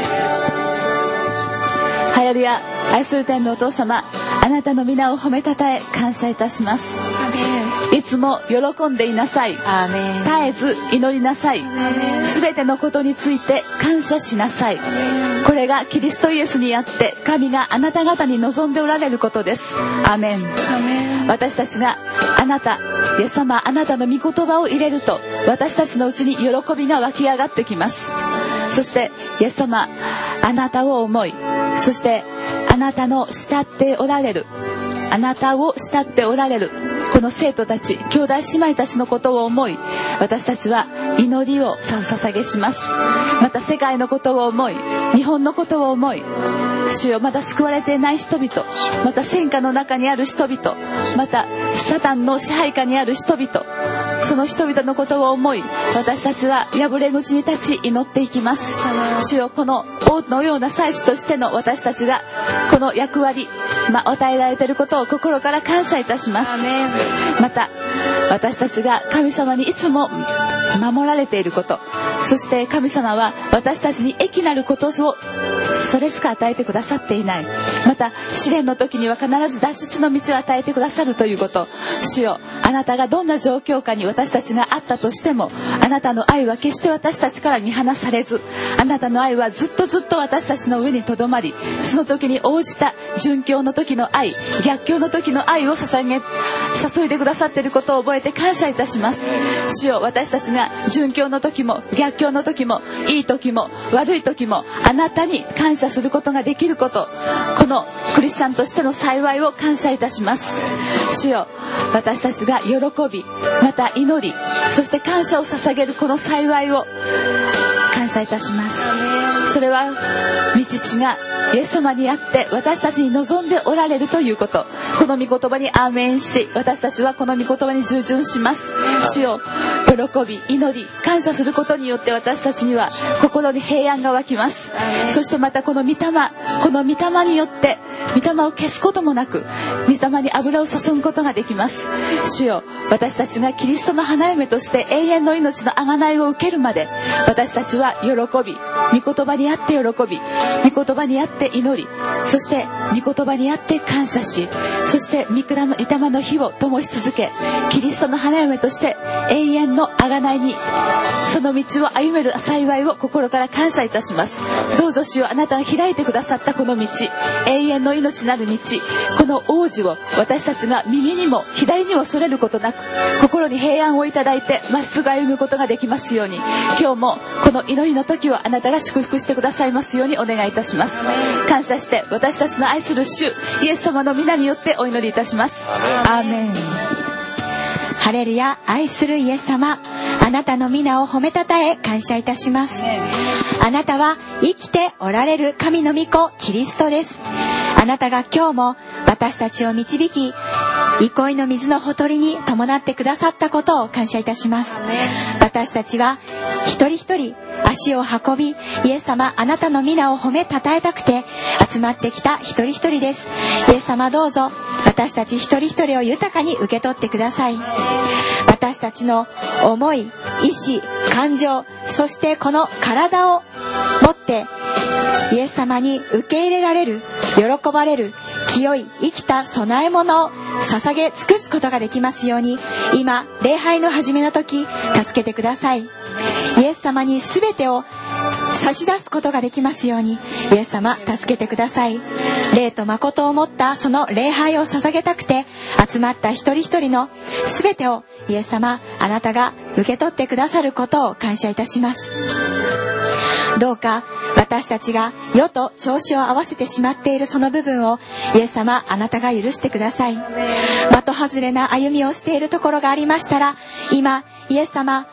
ハレルヤ。愛する天のお父様、あなたの皆を褒めたたえ感謝いたします。いつも喜んでいなさい。絶えず祈りなさい。すべてのことについて感謝しなさい。これがキリストイエスにあって神があなた方に望んでおられることです。アーメン。私たちがあなたイエス様、あなたの御言葉を入れると私たちのうちに喜びが湧き上がってきます。そしてイエス様、あなたを思い、そしてあなたの慕っておられるあなたを慕っておられるこの生徒たち、兄弟姉妹たちのことを思い、私たちは祈りを捧げします。また世界のことを思い、日本のことを思い、主よ、まだ救われていない人々、また戦火の中にある人々、またサタンの支配下にある人々、その人々のことを思い、私たちは破れ口に立ち祈っていきます。主よ、この王のような祭司としての私たちがこの役割、まあ、与えられていることを心から感謝いたします。また私たちが神様にいつも守られていること、そして神様は私たちに益なることをそれしか与えてくださっていない。また試練の時には必ず脱出の道を与えてくださるということ、主よ、あなたがどんな状況下に私たちがあったとしても、あなたの愛は決して私たちから見放されず、あなたの愛はずっとずっと私たちの上にとどまり、その時に応じた殉教の時の愛、逆境の時の愛を捧げ注いでくださっていることを覚えて感謝いたします。主よ、私たちが殉教の時も逆境の時もいい時も悪い時もあなたに感謝することができること、このクリスチャンとしての幸いを感謝いたします。主よ、私たちが喜び、また祈り、そして感謝を捧げるこの幸いを感謝いたします。それは御父がイエス様にあって私たちに望んでおられるということ、この御言葉にアーメンし、私たちはこの御言葉に従順します。主よ、喜び、祈り、感謝することによって私たちには心に平安が湧きます。そしてまたこの御霊、この御霊によって御霊を消すこともなく、御霊に油を注ぐことができます。主よ、私たちがキリストの花嫁として永遠の命の贖いを受けるまで、私たちは喜び、御言葉にあって喜び、御言葉にあって祈り、そして御言葉にあって感謝し、そして御霊の御霊の火を灯し続け、キリストの花嫁として永遠の贖いにその道を歩める幸いを心から感謝いたします。どうぞ主よ、あなたが開いてくださったこの道、永遠の命なる道、この王子を私たちが右にも左にもそれることなく、心に平安をいただいてまっすぐ歩むことができますように、今日もこの祈りの時をあなたが祝福してくださいますようにお願いいたします。感謝して私たちの愛する主イエス様の皆によってお祈りいたします。アーメン。 ハレルヤ。愛するイエス様、あなたの皆を褒めたたえ感謝いたします。あなたは生きておられる神の御子キリストです。あなたが今日も私たちを導き、憩いの水のほとりに伴ってくださったことを感謝いたします。私たちは一人一人足を運び、イエス様、あなたの皆を褒めたたえたくて集まってきた一人一人です。イエス様、どうぞ私たち一人一人を豊かに受け取ってください。私たちの思い、意志、感情、そしてこの体を持ってイエス様に受け入れられる、喜ばれる、清い生きた供え物を捧げ尽くすことができますように、今礼拝の始めの時助けてください。イエス様に全てを差し出すことができますように、イエス様助けてください。霊と誠を持ったその礼拝を捧げたくて集まった一人一人の全てをイエス様、あなたが受け取ってくださることを感謝いたします。どうか私たちが世と調子を合わせてしまっているその部分をイエス様、あなたが許してください。的外れな歩みをしているところがありましたら、今イエス様、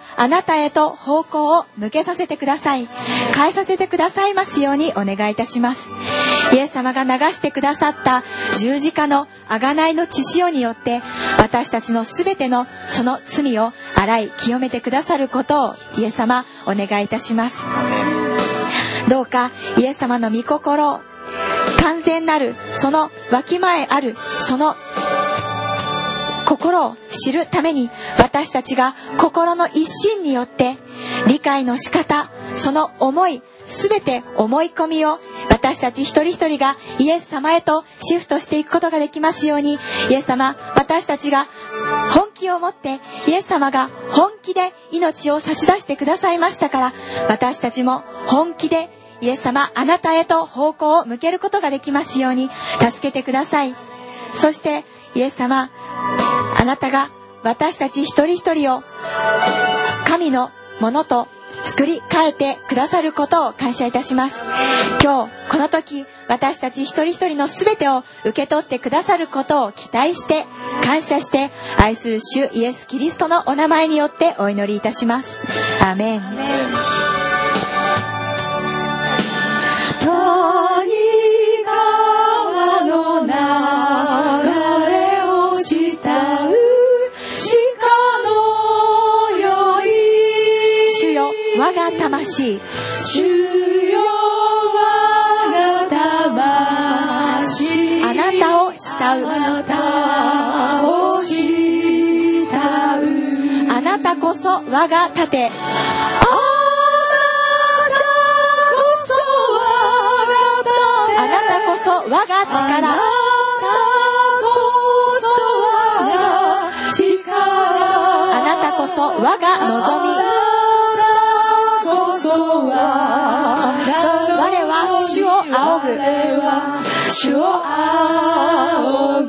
あなたへと方向を向けさせてください。変えさせてくださいますようにお願いいたします。イエス様が流してくださった十字架の贖いの血潮によって私たちのすべてのその罪を洗い清めてくださることをイエス様お願いいたします。どうかイエス様の御心、完全なるそのわきまえあるその心を知るために私たちが心の一心によって理解の仕方、その思い、すべて思い込みを私たち一人一人がイエス様へとシフトしていくことができますように、イエス様、私たちが本気を持ってイエス様が本気で命を差し出してくださいましたから、私たちも本気でイエス様、あなたへと方向を向けることができますように助けてください。そしてイエス様、あなたが私たち一人一人を神のものと作り変えてくださることを感謝いたします。今日この時私たち一人一人のすべてを受け取ってくださることを期待して感謝して愛する主イエス・キリストのお名前によってお祈りいたします。アーメン。 谷川の流れを慕う鹿のよい、 主よ我が魂、 主よ我が魂、 あなたを慕う、 あなたを慕う、 あなたこそ我が盾、あなたこそ我が力、あなたこそ我が望み、我は主を仰ぐ、 主を仰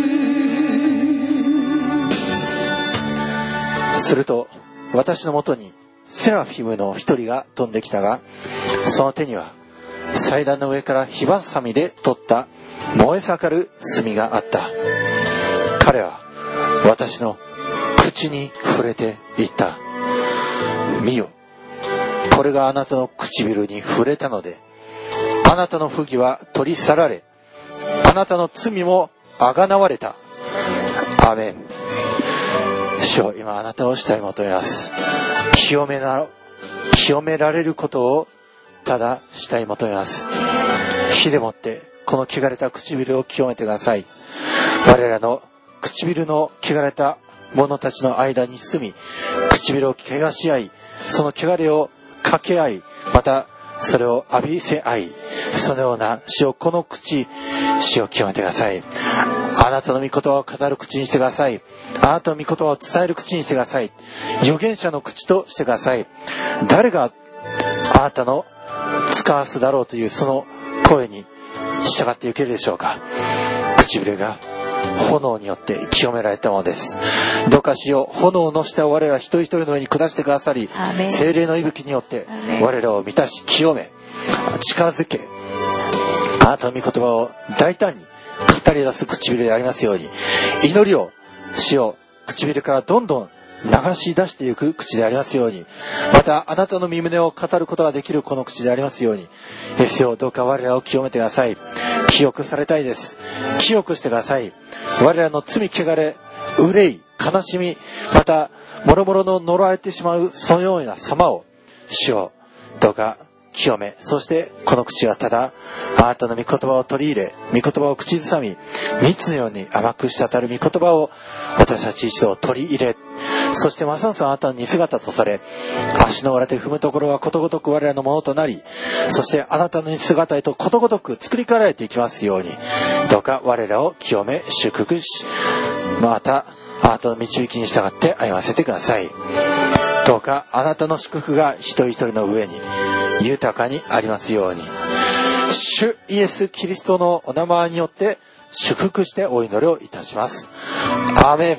ぐ。 すると私のもとにセラフィムの一人が飛んできたが、その手には祭壇の上から火ばさみで取った燃え盛る炭があった。彼は私の口に触れて言った。見よ、これがあなたの唇に触れたので、あなたの不義は取り去られ、あなたの罪もあがなわれた。アーメン。主よ、今あなたを慕い求めます。清めな清められることをただ慕い求めます。火でもってこの汚れた唇を清めてください。我らの唇の汚れた者たちの間に住み、唇を汚し合い、その汚れをかけ合い、またそれを浴びせ合い、そのような主をこの口、主を清めてください。あなたの御言葉を語る口にしてください。あなたの御言葉を伝える口にしてください。預言者の口としてください。誰があなたの使わすだろうというその声に従っていけるでしょうか。唇が炎によって清められたものです。どうかしよう、炎の下を我ら一人一人の上に下してくださり、聖霊の息吹によって我らを満たし清め力づけ、あなたの御言葉を大胆に語り出す唇でありますように、祈りを主よ唇からどんどん流し出していく口でありますように、またあなたの御胸を語ることができるこの口でありますように、イエスよ、どうか我らを清めてください。清くされたいです。清くしてください。我らの罪汚れ、憂い、悲しみ、また諸々の呪われてしまうそのような様を主よ、どうか清め、そしてこの口がただあなたの御言葉を取り入れ、御言葉を口ずさみ、蜜のように甘く滴る御言葉を私たち一度取り入れ、そしてますますあなたの似姿とされ、足の裏で踏むところはことごとく我らのものとなり、そしてあなたの似姿へとことごとく作り変えられていきますように、どうか我らを清め祝福し、またあなたの導きに従って歩ませてください。どうかあなたの祝福が一人一人の上に豊かにありますように、主イエスキリストのお名前によって祝福してお祈りをいたします。アーメン。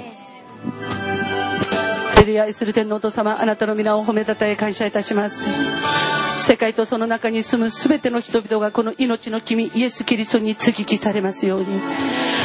エリア愛する天のお父様、あなたの皆を褒めたたえ感謝いたします。世界とその中に住むすべての人々がこの命の君イエスキリストに接ぎ木されますように、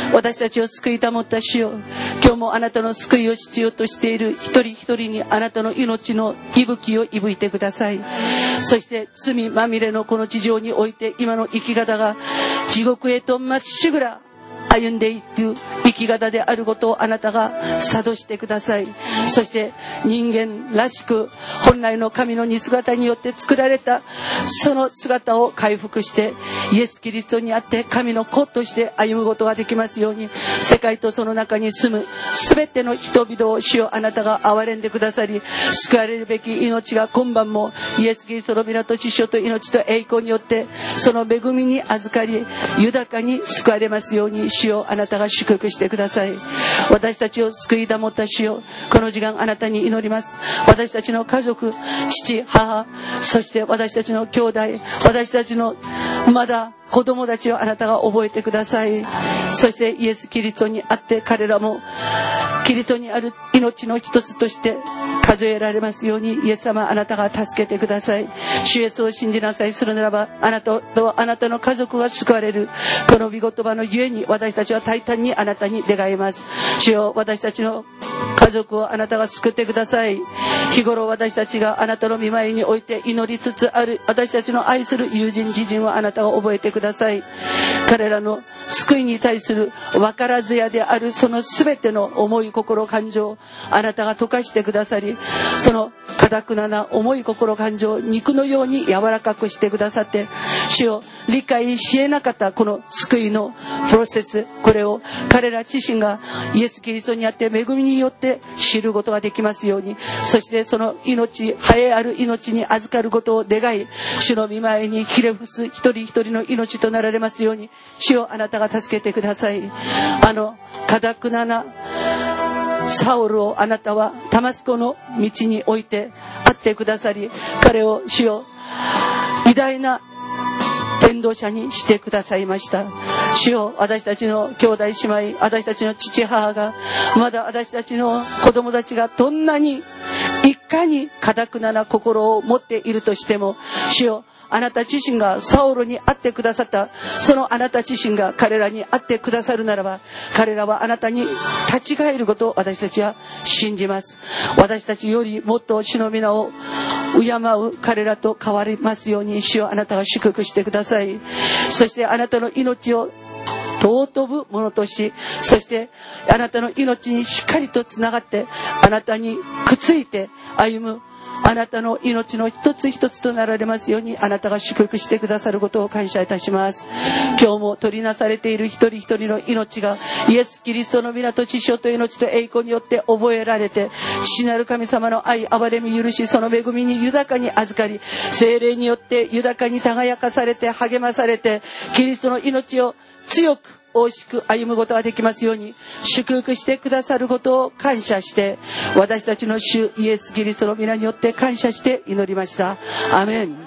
私たちを救い保った主よ、今日もあなたの救いを必要としている一人一人にあなたの命の息吹を息吹いてください。そして罪まみれのこの地上において今の生き方が地獄へとまっしぐら歩んでいく生き方であることをあなたが諭してください。そして人間らしく本来の神の似姿によって作られたその姿を回復してイエス・キリストにあって神の子として歩むことができますように、世界とその中に住むすべての人々を主よあなたが憐れんでくださり、救われるべき命が今晩もイエス・キリストの皆と知性と命と栄光によってその恵みに預かり豊かに救われますように、主よあなたが祝福してください。私たちを救い保った主よ、この時間あなたに祈ります。私たちの家族、父、母、そして私たちの兄弟、私たちのまだ子供たちをあなたが覚えてください。そしてイエス・キリストにあって彼らもキリストにある命の一つとして数えられますように、イエス様あなたが助けてください。主イエスを信じなさい。するならばあなたとあなたの家族が救われる。この御言葉のゆえに私たちは大胆にあなたに願います。主よ、私たちの家族をあなたが救ってください。日頃私たちがあなたの御前において祈りつつある私たちの愛する友人知人をあなたが覚えてください。彼らの救いに対する分からずやであるその全ての思い心感情をあなたが溶かしてくださり、その堅くなな思い心感情を肉のように柔らかくしてくださって、主を理解し得なかったこの救いのプロセス、これを彼ら自身がイエス・キリストにあって恵みによって知ることができますように、そしてその命、栄えある命に預かることを願い、主の御前にひれ伏す一人一人の命となられますように、主をあなたが助けてください。あの堅くななサウルをあなたはダマスコの道に置いて会ってくださり、彼を主よ偉大な伝道者にしてくださいました。主よ、私たちの兄弟姉妹、私たちの父母が、まだ私たちの子供たちがどんなにいかに堅くなな心を持っているとしても、主よあなた自身がサウロに会ってくださった、そのあなた自身が彼らに会ってくださるならば、彼らはあなたに立ち返ることを私たちは信じます。私たちよりもっと主の皆を敬う彼らと変わりますように、主をあなたが祝福してください。そしてあなたの命を尊ぶものとし、そしてあなたの命にしっかりとつながってあなたにくっついて歩むあなたの命の一つ一つとなられますように、あなたが祝福してくださることを感謝いたします。今日も取りなされている一人一人の命がイエス・キリストの皆と知性と命と栄光によって覚えられて、父なる神様の愛、憐れみ、許し、その恵みに豊かに預かり、聖霊によって豊かに輝かされて励まされて、キリストの命を強く大しく歩むことができますように祝福してくださることを感謝して、私たちの主イエス・キリストの皆によって感謝して祈りました。アメン。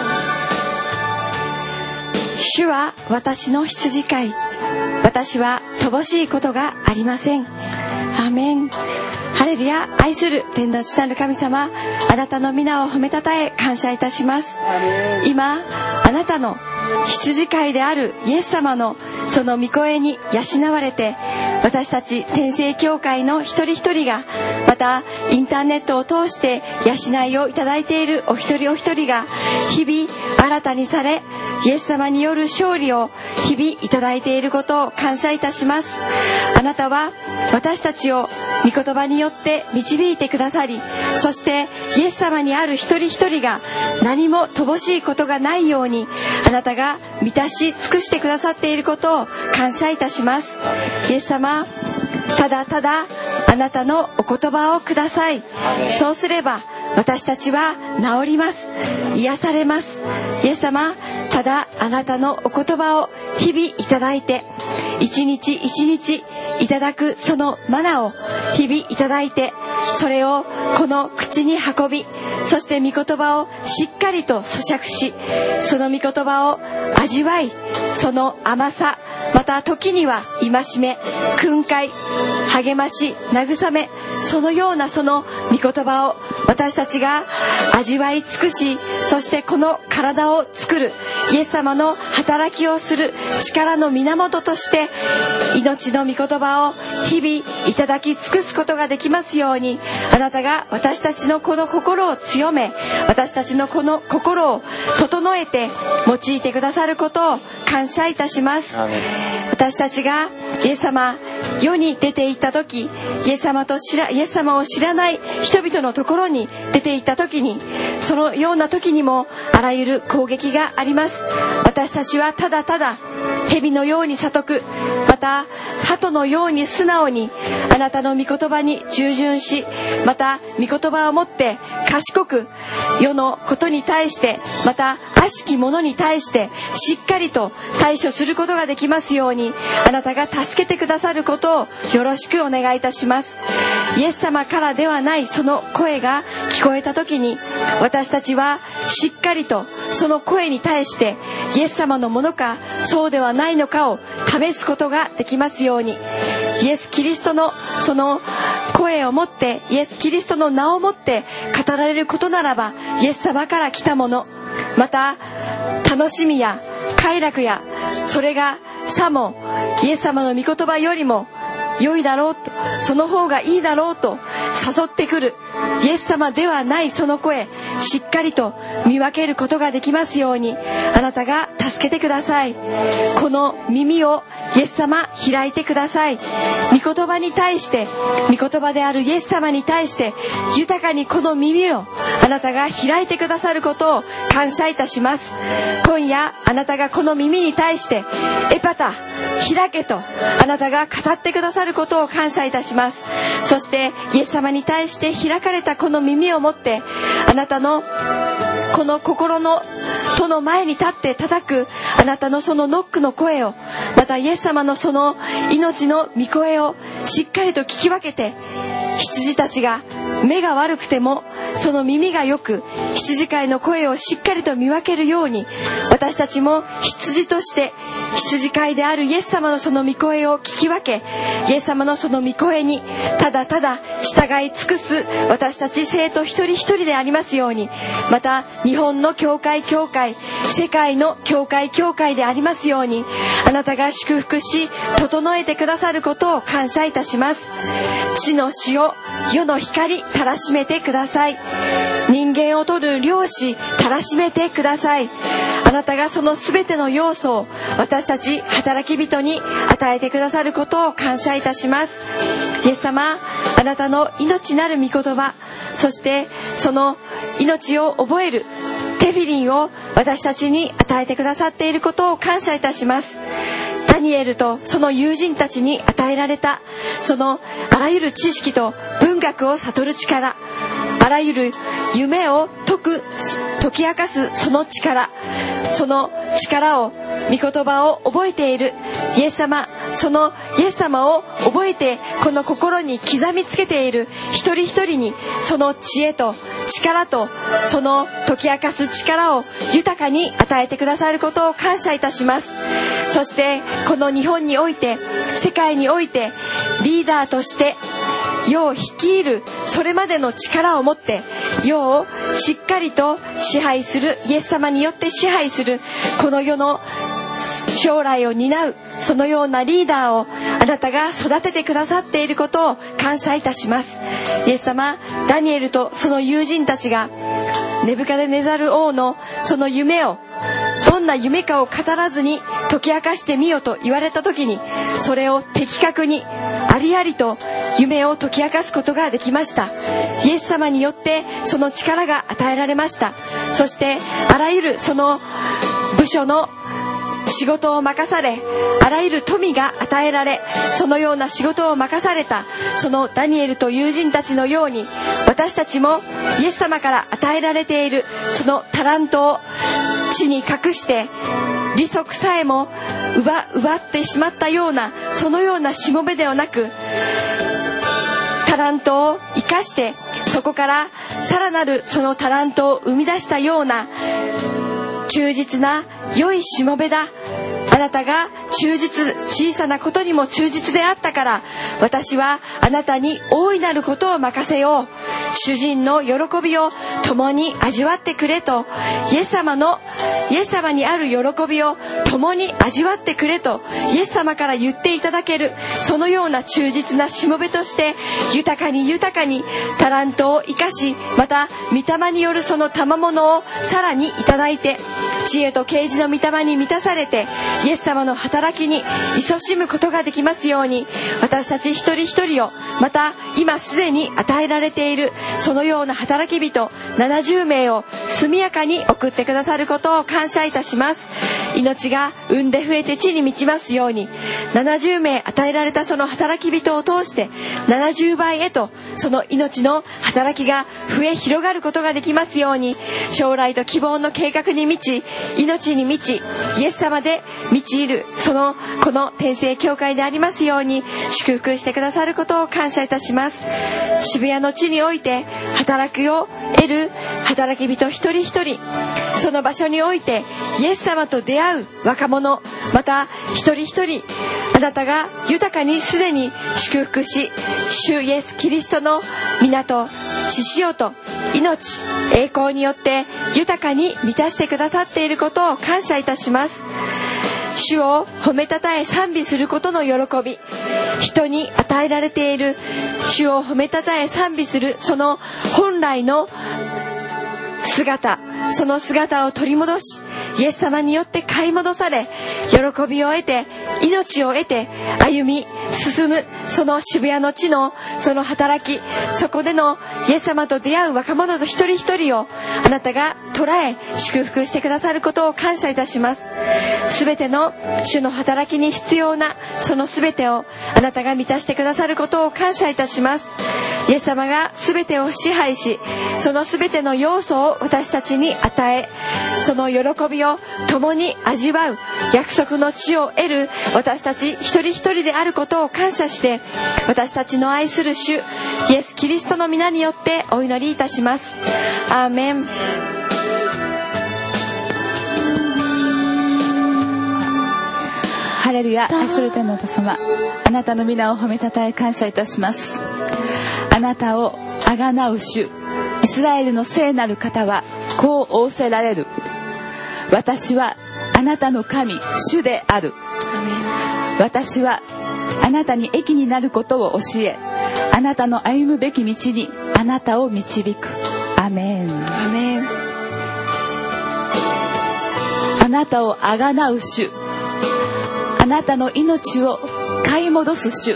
主は私の羊飼い、私は乏しいことがありません。アメン。ハレルヤ。愛する天の父なる神様、あなたの皆を褒めたたえ感謝いたします。今あなたの羊飼いであるイエス様のその御声に養われて、私たち天聖教会の一人一人が、またインターネットを通して養いをいただいているお一人お一人が日々新たにされ、イエス様による勝利を日々いただいていることを感謝いたします。あなたは私たちを御言葉によって導いてくださり、そしてイエス様にある一人一人が何も乏しいことがないように、あなたが満たし尽くしてくださっていることを感謝いたします。イエス様、ただただあなたのお言葉をください。そうすれば私たちは治ります、癒されます。イエス様、ただあなたのお言葉を日々いただいて、一日一日いただくそのマナを日々いただいて、それをこの口に運び、そして御言葉をしっかりと咀嚼し、その御言葉を味わい、その甘さ、また時には戒め、訓戒、励まし、慰め、そのようなその御言葉を私たちが味わい尽くし、そしてこの体を作るイエス様の働きをする力の源として命の御言葉を日々いただき尽くすことができますように、あなたが私たちのこの心を強め、私たちのこの心を整えて用いてくださることを感謝いたします。私たちがイエス様世に出て行った時、イエス様と知らイエス様を知らない人々のところに出て行った時に、そのような時にもあらゆる攻撃があります。私たちはただただ蛇のように聡く、また鳩のように素直にあなたの御言葉に従順し、また御言葉をもって賢く世のことに対して、また悪しき者に対してしっかりと対処することができますように、あなたが助けてくださることをよろしくお願いいたします。イエス様からではないその声が聞こえた時に、私たちはしっかりとその声に対してイエス様のものかそうではないのかを試すことができますように、イエス・キリストのその声をもって、イエス・キリストの名をもって語られることならば、イエス様から来たもの、また楽しみや快楽や、それがさもイエス様の御言葉よりも良いだろうと、その方がいいだろうと誘ってくるイエス様ではないその声、しっかりと見分けることができますように、あなたが助けてください。この耳をイエス様開いてください。御言葉に対して、御言葉であるイエス様に対して豊かにこの耳をあなたが開いてくださることを感謝いたします。今夜あなたがこの耳に対してエパタ、開けとあなたが語ってくださることを感謝いたします。そしてイエス様に対して開かれたこの耳を持って、あなたのこの心の戸の前に立って叩くあなたのそのノックの声を、またイエス様のその命の御声をしっかりと聞き分けて、羊たちが目が悪くてもその耳がよく羊飼いの声をしっかりと見分けるように、私たちも羊として羊飼いであるイエス様のその御声を聞き分け、イエス様のその御声にただただ従い尽くす私たち生徒一人一人でありますように、また日本の教会教会、世界の教会教会でありますように、あなたが祝福し整えてくださることを感謝いたします。地の塩、世の光たらしめてください。人間を取る漁師たらしめてください。あなたがそのすべての要素を私たち働き人に与えてくださることを感謝いたします。イエス様、あなたの命なる御言葉、そしてその命を覚えるテフィリンを私たちに与えてくださっていることを感謝いたします。ダニエルとその友人たちに与えられたそのあらゆる知識と文学を悟る力、あらゆる夢を解く解き明かすその力、その力を御言葉を覚えているイエス様、そのイエス様を覚えてこの心に刻みつけている一人一人に、その知恵と力とその解き明かす力を豊かに与えてくださることを感謝いたします。そしてこの日本において、世界においてリーダーとして世を率いるそれまでの力を持って世をしっかりと支配する、イエス様によって支配するこの世の将来を担うそのようなリーダーをあなたが育ててくださっていることを感謝いたします。イエス様、ダニエルとその友人たちがネブカデネザル王のその夢をどんな夢かを語らずに解き明かしてみよと言われた時に、それを的確にありありと夢を解き明かすことができました。イエス様によってその力が与えられました。そしてあらゆるその部署の仕事を任され、あらゆる富が与えられ、そのような仕事を任されたそのダニエルと友人たちのように、私たちもイエス様から与えられているそのタラントを地に隠して利息さえも 奪, 奪ってしまったようなそのようなしもべではなく、タラントを生かしてそこからさらなるそのタラントを生み出したような忠実な良いしもべだ。あなたが忠実、小さなことにも忠実であったから、私はあなたに大いなることを任せよう。 主人の喜びを共に味わってくれと、イエス様のイエス様にある喜びを共に味わってくれとイエス様から言っていただける、そのような忠実なしもべとして豊かに豊かにタラントを生かし、また御霊によるその賜物をさらにいただいて、知恵と啓示の御霊に満たされてイエス様の働きに勤しむことができますように、私たち一人一人を、また今すでに与えられているそのような働き人ななじゅうめいを速やかに送ってくださることを感謝いたします。命が産んで増えて地に満ちますように、ななじゅうめい与えられたその働き人を通してななじゅうばいへとその命の働きが増え広がることができますように、将来と希望の計画に満ち、命に満ち、イエス様で満ちるそのこの天聖教会でありますように祝福してくださることを感謝いたします。渋谷の地において働きを得る働き人一人一人、その場所においてイエス様と出会う若者、また一人一人、あなたが豊かにすでに祝福し、主イエスキリストの皆と血潮と命栄光によって豊かに満たしてくださっていることを感謝いたします。主を褒めたたえ賛美することの喜び、人に与えられている主を褒めたたえ賛美するその本来の姿、その姿を取り戻し、イエス様によって買い戻され、喜びを得て命を得て歩み進むその渋谷の地のその働き、そこでのイエス様と出会う若者と一人一人をあなたが捉え祝福してくださることを感謝いたします。すべての主の働きに必要なそのすべてをあなたが満たしてくださることを感謝いたします。イエス様がすべてを支配し、そのすべての要素を私たちに与え、その喜びを共に味わう約束の地を得る私たち一人一人であることを感謝して、私たちの愛する主イエスキリストの皆によってお祈りいたします。アーメン。 ハレルヤ。愛する天のお父様、あなたの皆を褒めたたえ感謝いたします。あなたをあがなう主イスラエルの聖なる方はこう仰せられる。私はあなたの神主である。私はあなたに益になることを教え、あなたの歩むべき道にあなたを導く。アメン。 アメン。 あなたをあがなう主、あなたの命を買い戻す主。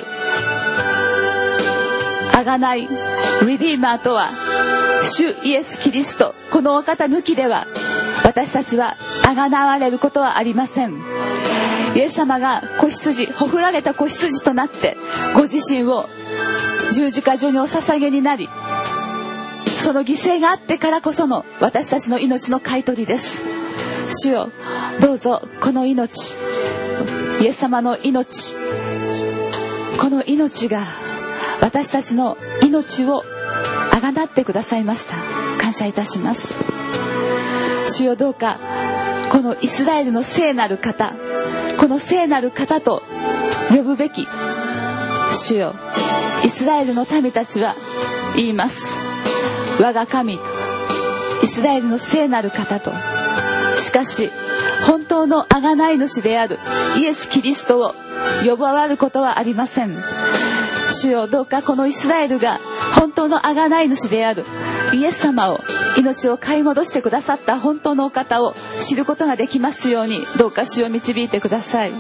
あがないリディーマーとは主イエスキリスト、このお方抜きでは私たちはあがなわれることはありません。イエス様が子羊、ほふられた子羊となってご自身を十字架上にお捧げになり、その犠牲があってからこその私たちの命の買い取りです。主よ、どうぞこの命、イエス様の命、この命が私たちの命をあがなってくださいました。感謝いたします。主よ、どうかこのイスラエルの聖なる方、この聖なる方と呼ぶべき主よ、イスラエルの民たちは言います。我が神、イスラエルの聖なる方と。しかし本当の贖い主であるイエス・キリストを呼ばわることはありません。主よ、どうかこのイスラエルが本当の贖い主であるイエス様を、命を買い戻してくださった本当のお方を知ることができますように、どうか主を導いてください。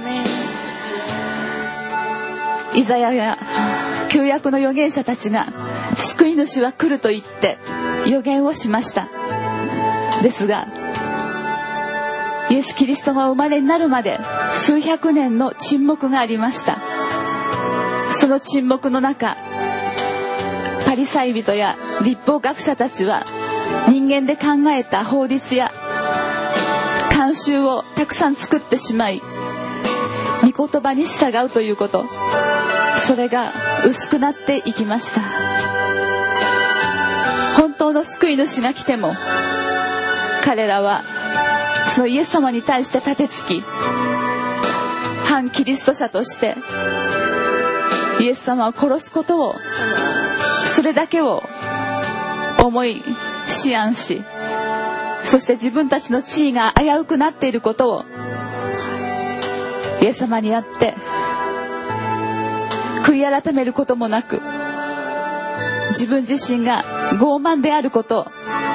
イザヤや旧約の預言者たちが救い主は来ると言って預言をしました。ですがイエス・キリストがお生まれになるまで数百年の沈黙がありました。その沈黙の中、パリサイ人や律法学者たちは人間で考えた法律や慣習をたくさん作ってしまい、御言葉に従うということ、それが薄くなっていきました。本当の救い主が来ても彼らはそのイエス様に対して立てつき、反キリスト者としてイエス様を殺すことを、それだけを思い思案し、そして自分たちの地位が危うくなっていることをイエス様にあって悔い改めることもなく、自分自身が傲慢であること、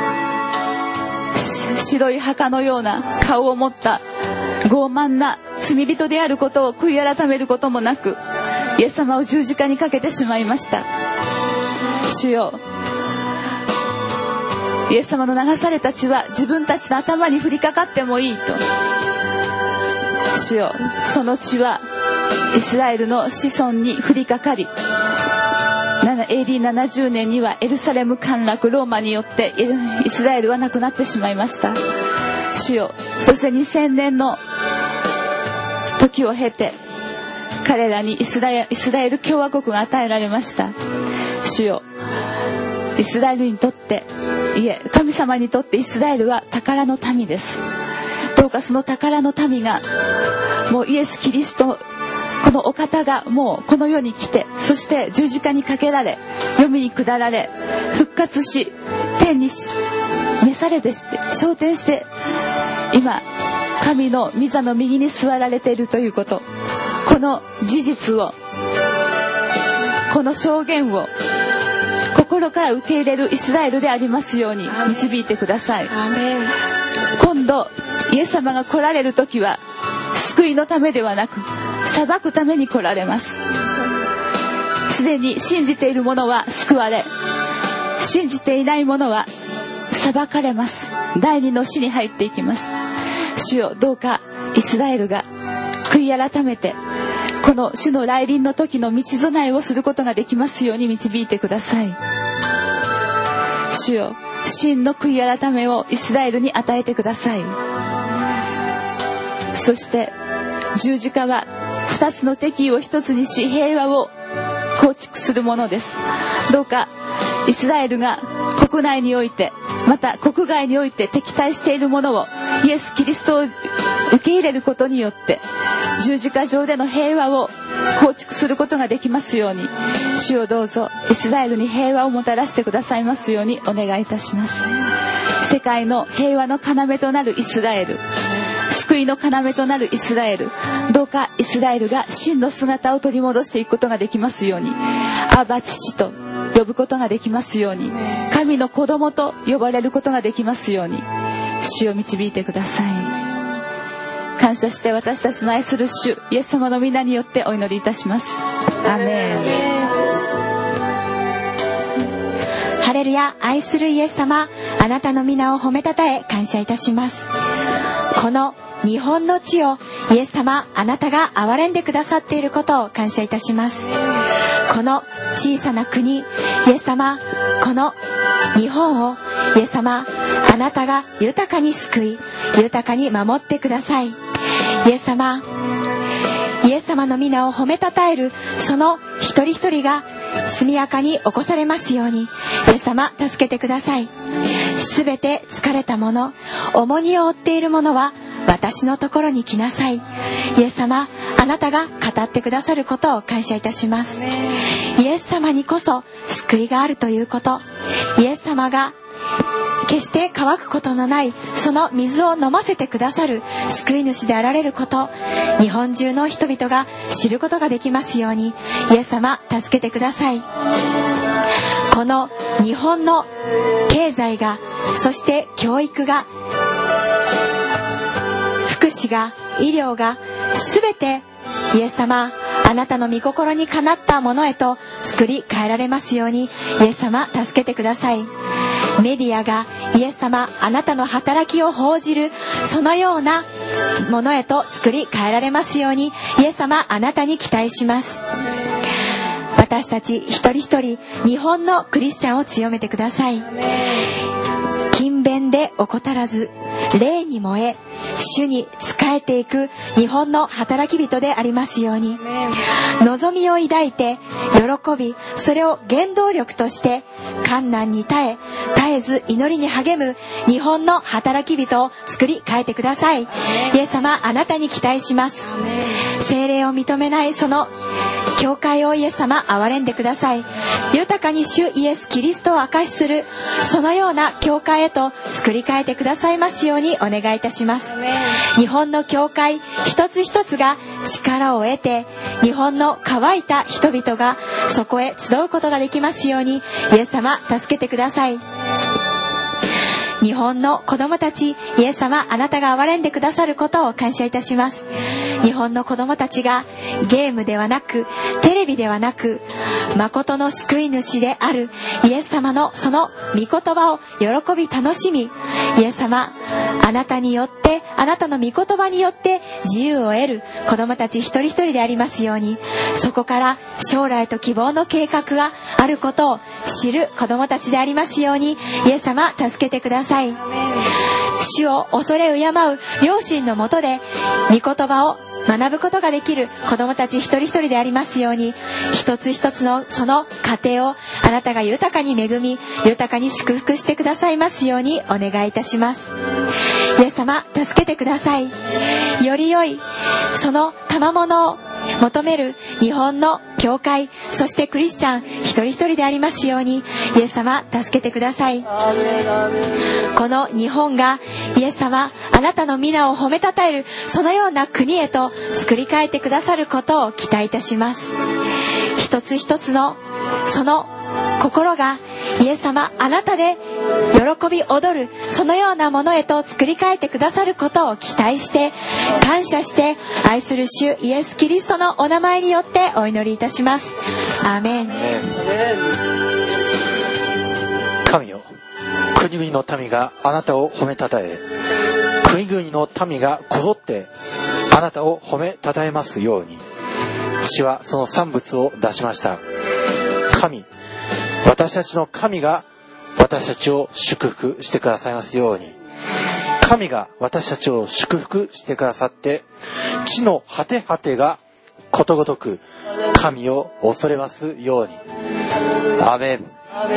白い墓のような顔を持った傲慢な罪人であることを悔い改めることもなく、イエス様を十字架にかけてしまいました。主よ、イエス様の流された血は自分たちの頭に降りかかってもいいと。主よ、その血はイスラエルの子孫に降りかかり、エーディーななじゅうねんにはエルサレム陥落、ローマによってイスラエルはなくなってしまいました。主よ、そしてにせんねんの時を経て彼らにイスラエル、イスラエル共和国が与えられました。主よ、イスラエルにとって、いえ、神様にとってイスラエルは宝の民です。どうかその宝の民がもうイエス・キリスト、このお方がもうこの世に来て、そして十字架にかけられ、読みに下られ、復活し、天に召されてして昇天して、今神の御座の右に座られているということ、この事実を、この証言を心から受け入れるイスラエルでありますように導いてください。今度イエス様が来られる時は救いのためではなく裁くために来られます。すでに信じている者は救われ、信じていない者は裁かれます。第二の死に入っていきます。主よ、どうかイスラエルが悔い改めて、この主の来臨の時の道備えをすることができますように導いてください。主よ、真の悔い改めをイスラエルに与えてください。そして十字架は二つの敵意を一つにし、平和を構築するものです。どうかイスラエルが国内において、また国外において敵対しているものをイエス・キリストを受け入れることによって、十字架上での平和を構築することができますように、主をどうぞイスラエルに平和をもたらしてくださいますようにお願いいたします。世界の平和の要となるイスラエル、救いの要となるイスラエル、どうかイスラエルが真の姿を取り戻していくことができますように、アバ父と呼ぶことができますように、神の子供と呼ばれることができますように、主を導いてください。感謝して私たちの愛する主イエス様の皆によってお祈りいたします。アーメン。 ハレルヤ。愛するイエス様、あなたの皆を褒めたたえ感謝いたします。この日本の地をイエス様、あなたが憐れんでくださっていることを感謝いたします。この小さな国、イエス様、この日本をイエス様、あなたが豊かに救い、豊かに守ってください。イエス様、イエス様の皆を褒めたたえるその一人一人が速やかに起こされますように、イエス様、助けてください。すべて疲れた者、重荷を負っている者は私のところに来なさい。イエス様、あなたが語ってくださることを感謝いたします。イエス様にこそ救いがあるということ、イエス様が決して乾くことのないその水を飲ませてくださる救い主であられること、日本中の人々が知ることができますように、イエス様、助けてください。この日本の経済が、そして教育が、福祉が、医療が、すべてイエス様、あなたの御心にかなったものへと作り変えられますように、イエス様、助けてください。メディアがイエス様、あなたの働きを報じるそのようなものへと作り変えられますように、イエス様、あなたに期待します。私たち一人一人、日本のクリスチャンを強めてください。勤勉で怠らず、霊に燃え、主に仕えていく日本の働き人でありますように、望みを抱いて喜び、それを原動力として困難に耐え、絶えず祈りに励む日本の働き人を作り変えてください。イエス様、あなたに期待します。聖霊を認めないその教会をイエス様憐れんでください。豊かに主イエスキリストを証しするそのような教会へと作り変えてくださいますようにお願いいたします。日本の教会一つ一つが力を得て、日本の乾いた人々がそこへ集うことができますようにイエス様助けてください。日本の子供たち、イエス様あなたが憐れんでくださることを感謝いたします。日本の子供たちがゲームではなく、テレビではなく、誠の救い主であるイエス様のその御言葉を喜び楽しみ、イエス様あなたによって、あなたの御言葉によって自由を得る子供たち一人一人でありますように、そこから将来と希望の計画があることを知る子供たちでありますように、イエス様助けてください。主を恐れ敬う両親のもとで御言葉を学ぶことができる子供たち一人一人でありますように、一つ一つのその家庭をあなたが豊かに恵み、豊かに祝福してくださいますようにお願いいたします。イエス様助けてください。より良いその賜物を求める日本の教会、そしてクリスチャン一人一人でありますようにイエス様助けてください。この日本がイエス様あなたの皆を褒めたたえるそのような国へと作り変えてくださることを期待いたします。一つ一つのその心がイエス様あなたで喜び踊るそのようなものへと作り変えてくださることを期待して感謝して愛する主イエスキリストのお名前によってお祈りいたします。アーメン。 神よ、国々の民があなたを褒めたたえ、国々の民がこぞってあなたを褒めたたえますように。主はその産物を出しました。神、私たちの神が私たちを祝福してくださいますように。神が私たちを祝福してくださって、地の果て果てがことごとく神を恐れますように。アーメン。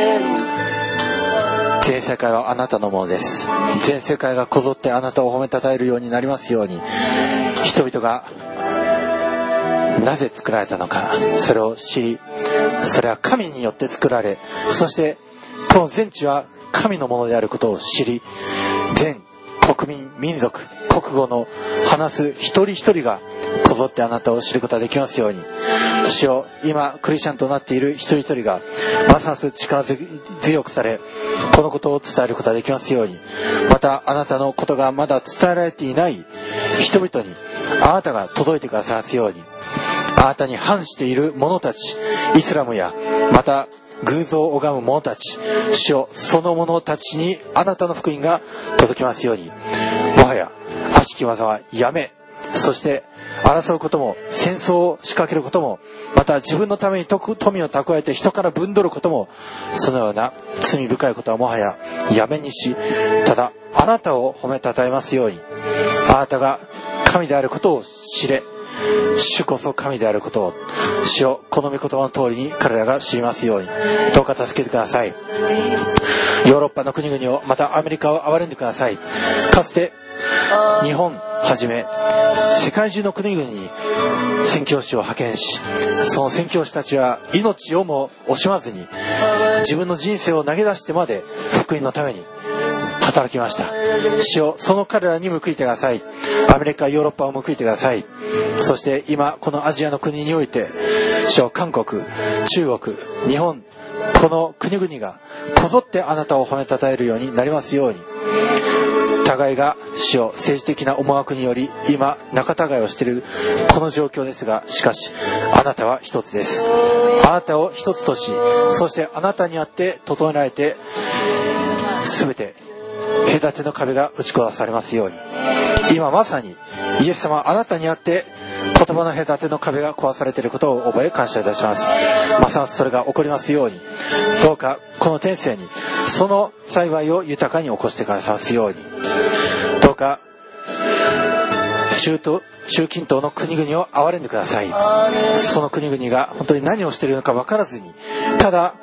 全世界はあなたのものです。全世界がこぞってあなたを褒めたたえるようになりますように。人々がなぜ作られたのか、それを知り、それは神によって作られ、そしてこの全地は神のものであることを知り、全国民民族国語の話す一人一人がこぞってあなたを知ることができますように。主よ、今クリスチャンとなっている一人一人がますます力強くされ、このことを伝えることができますように。またあなたのことがまだ伝えられていない人々にあなたが届いてくださいますように。あなたに反している者たち、イスラムやまた偶像を拝む者たち、主よ、その者たちにあなたの福音が届きますように。もはや悪しき技はやめ、そして争うことも戦争を仕掛けることも、また自分のために富を蓄えて人から分取ることも、そのような罪深いことはもはややめにし、ただあなたを褒めたたえますように。あなたが神であることを知れ、主こそ神であることを。主よ、この御言葉の通りに彼らが知りますように。どうか助けてください。ヨーロッパの国々を、またアメリカを憐れんでください。かつて日本はじめ世界中の国々に宣教師を派遣し、その宣教師たちは命をも惜しまずに自分の人生を投げ出してまで福音のために働きました。主よ、その彼らに報いてください。アメリカ、ヨーロッパを報いてください。そして今このアジアの国において、主よ、韓国、中国、日本、この国々がこぞってあなたを褒めたたえるようになりますように。互いが主よ、政治的な思惑により今仲違いをしているこの状況ですが、しかしあなたは一つです。あなたを一つとし、そしてあなたにあって整えられて、すべて隔ての壁が打ち壊されますように。今まさにイエス様、あなたにあって言葉の隔ての壁が壊されていることを覚え感謝いたします。ますますそれが起こりますように。どうかこの天性にその幸いを豊かに起こしてくださいますように。どうか中東中近東の国々を憐れんでください。その国々が本当に何をしているのか分からずに、ただ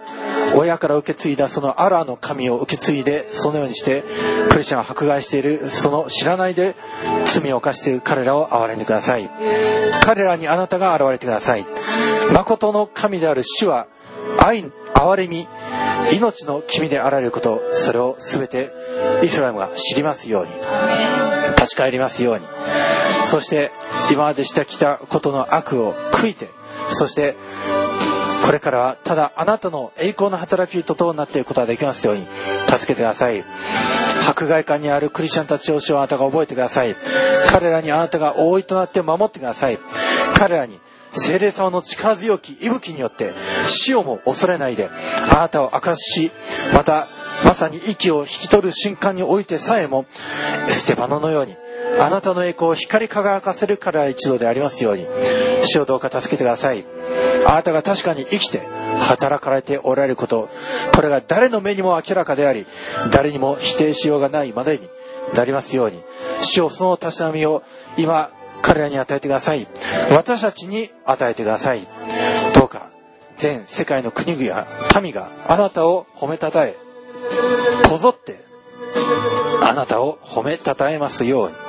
親から受け継いだそのアラーの神を受け継いで、そのようにしてクリスチャンを迫害している、その知らないで罪を犯している彼らを憐れんでください。彼らにあなたが現れてください。誠の神である主は愛、憐れみ、命の君であられること、それを全てイスラエルが知りますように、立ち返りますように、そして今までしてきたことの悪を悔いて、そしてこれからはただあなたの栄光の働き人となっていくことができますように助けてください。迫害下にあるクリスチャンたちを主はあなたが覚えてください。彼らにあなたが覆いとなって守ってください。彼らに聖霊様の力強き息吹によって死をも恐れないであなたを明かし、またまさに息を引き取る瞬間においてさえもステパノのようにあなたの栄光を光り輝かせる彼ら一同でありますように、主をどうか助けてください。あなたが確かに生きて働かれておられること、これが誰の目にも明らかであり、誰にも否定しようがないまでになりますように、主をそのたしなみを今彼らに与えてください。私たちに与えてください。どうか全世界の国々や民があなたを褒めたたえ、こぞってあなたを褒めたたえますように。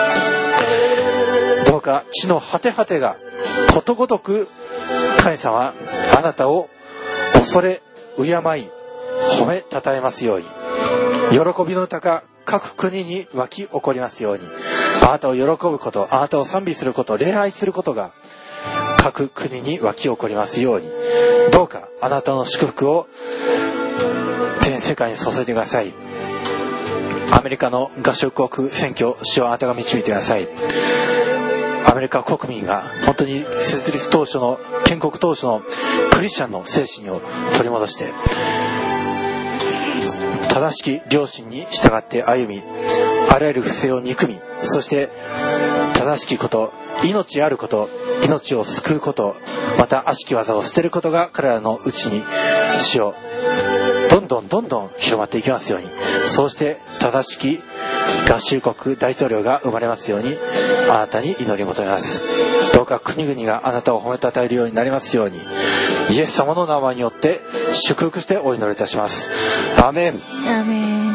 どうか地の果て果てがことごとく神様あなたを恐れ敬い褒めたたえますように、喜びの歌が各国に湧き起こりますように、あなたを喜ぶこと、あなたを賛美すること、礼拝することが各国に湧き起こりますように、どうかあなたの祝福を全世界に注いでください。アメリカの合衆国選挙、主はあなたが導いてください。アメリカ国民が本当に設立当初の建国当初のクリスチャンの精神を取り戻して、正しき良心に従って歩み、あらゆる不正を憎み、そして正しきこと、命あること、命を救うこと、また悪しき技を捨てることが彼らのうちに主をどんどんどんどん広まっていきますように、そうして正しき合衆国大統領が生まれますようにあなたに祈り求めます。どうか国々があなたを褒めたたえるようになりますように、イエス様の名前によって祝福してお祈りいたします。アーメン。 アーメン。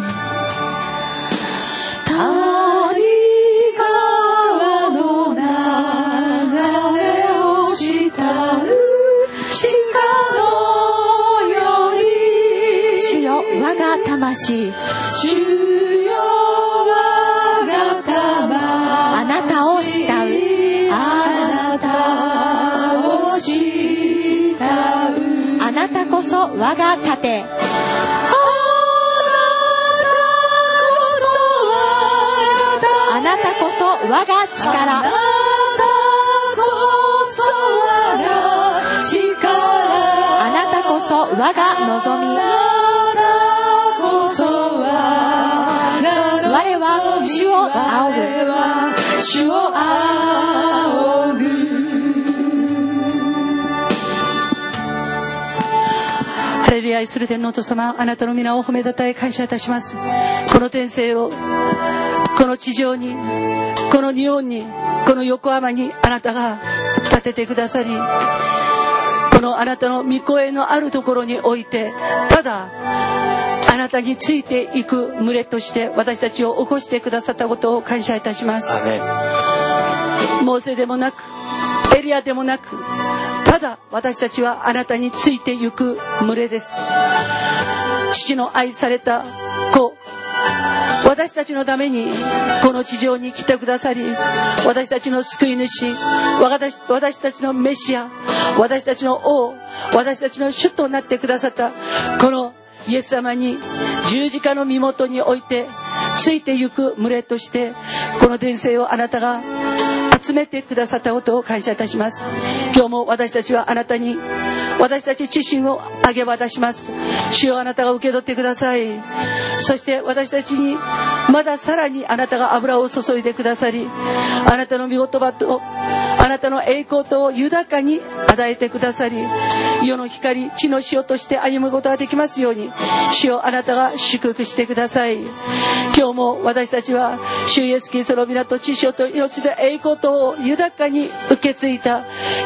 谷川の流れを慕う鹿のように、 主よ我が魂、 主よ我が魂、 あなたを慕う、 あなたを慕う、 あなたこそ我が盾、あなたこそ我が力、 あなたこそ我が力、 あなたこそ我が望み、 あなたこそ我が我は主を仰ぐ、 主を仰ぐ。 ハレルヤ、愛する天のお父様、あなたの皆を褒めたたえ感謝いたします。この天性をこの地上に、この日本に、この横浜にあなたが建ててくださり、このあなたの御声のあるところにおいて、ただあなたについていく群れとして私たちを起こしてくださったことを感謝いたします。モーセでもなくエリアでもなく、ただ私たちはあなたについていく群れです。父の愛された子、私たちのためにこの地上に来てくださり、私たちの救い主、私, 私たちのメシア、私たちの王、私たちの主となってくださったこのイエス様に十字架の身元においてついてゆく群れとして、この天性をあなたが集めてくださったことを感謝いたします。今日も私たちはあなたに私たち自身をあげ渡します。主をあなたが受け取ってください。そして私たちにまださらにあなたが油を注いでくださり、あなたの御言葉とあなたの栄光とを豊かに与えてくださり、世の光、地の塩として歩むことができますように、主をあなたが祝福してください。今日も私たちは主イエスキリストの皆と知性と命で栄光とを豊かに受け継いだ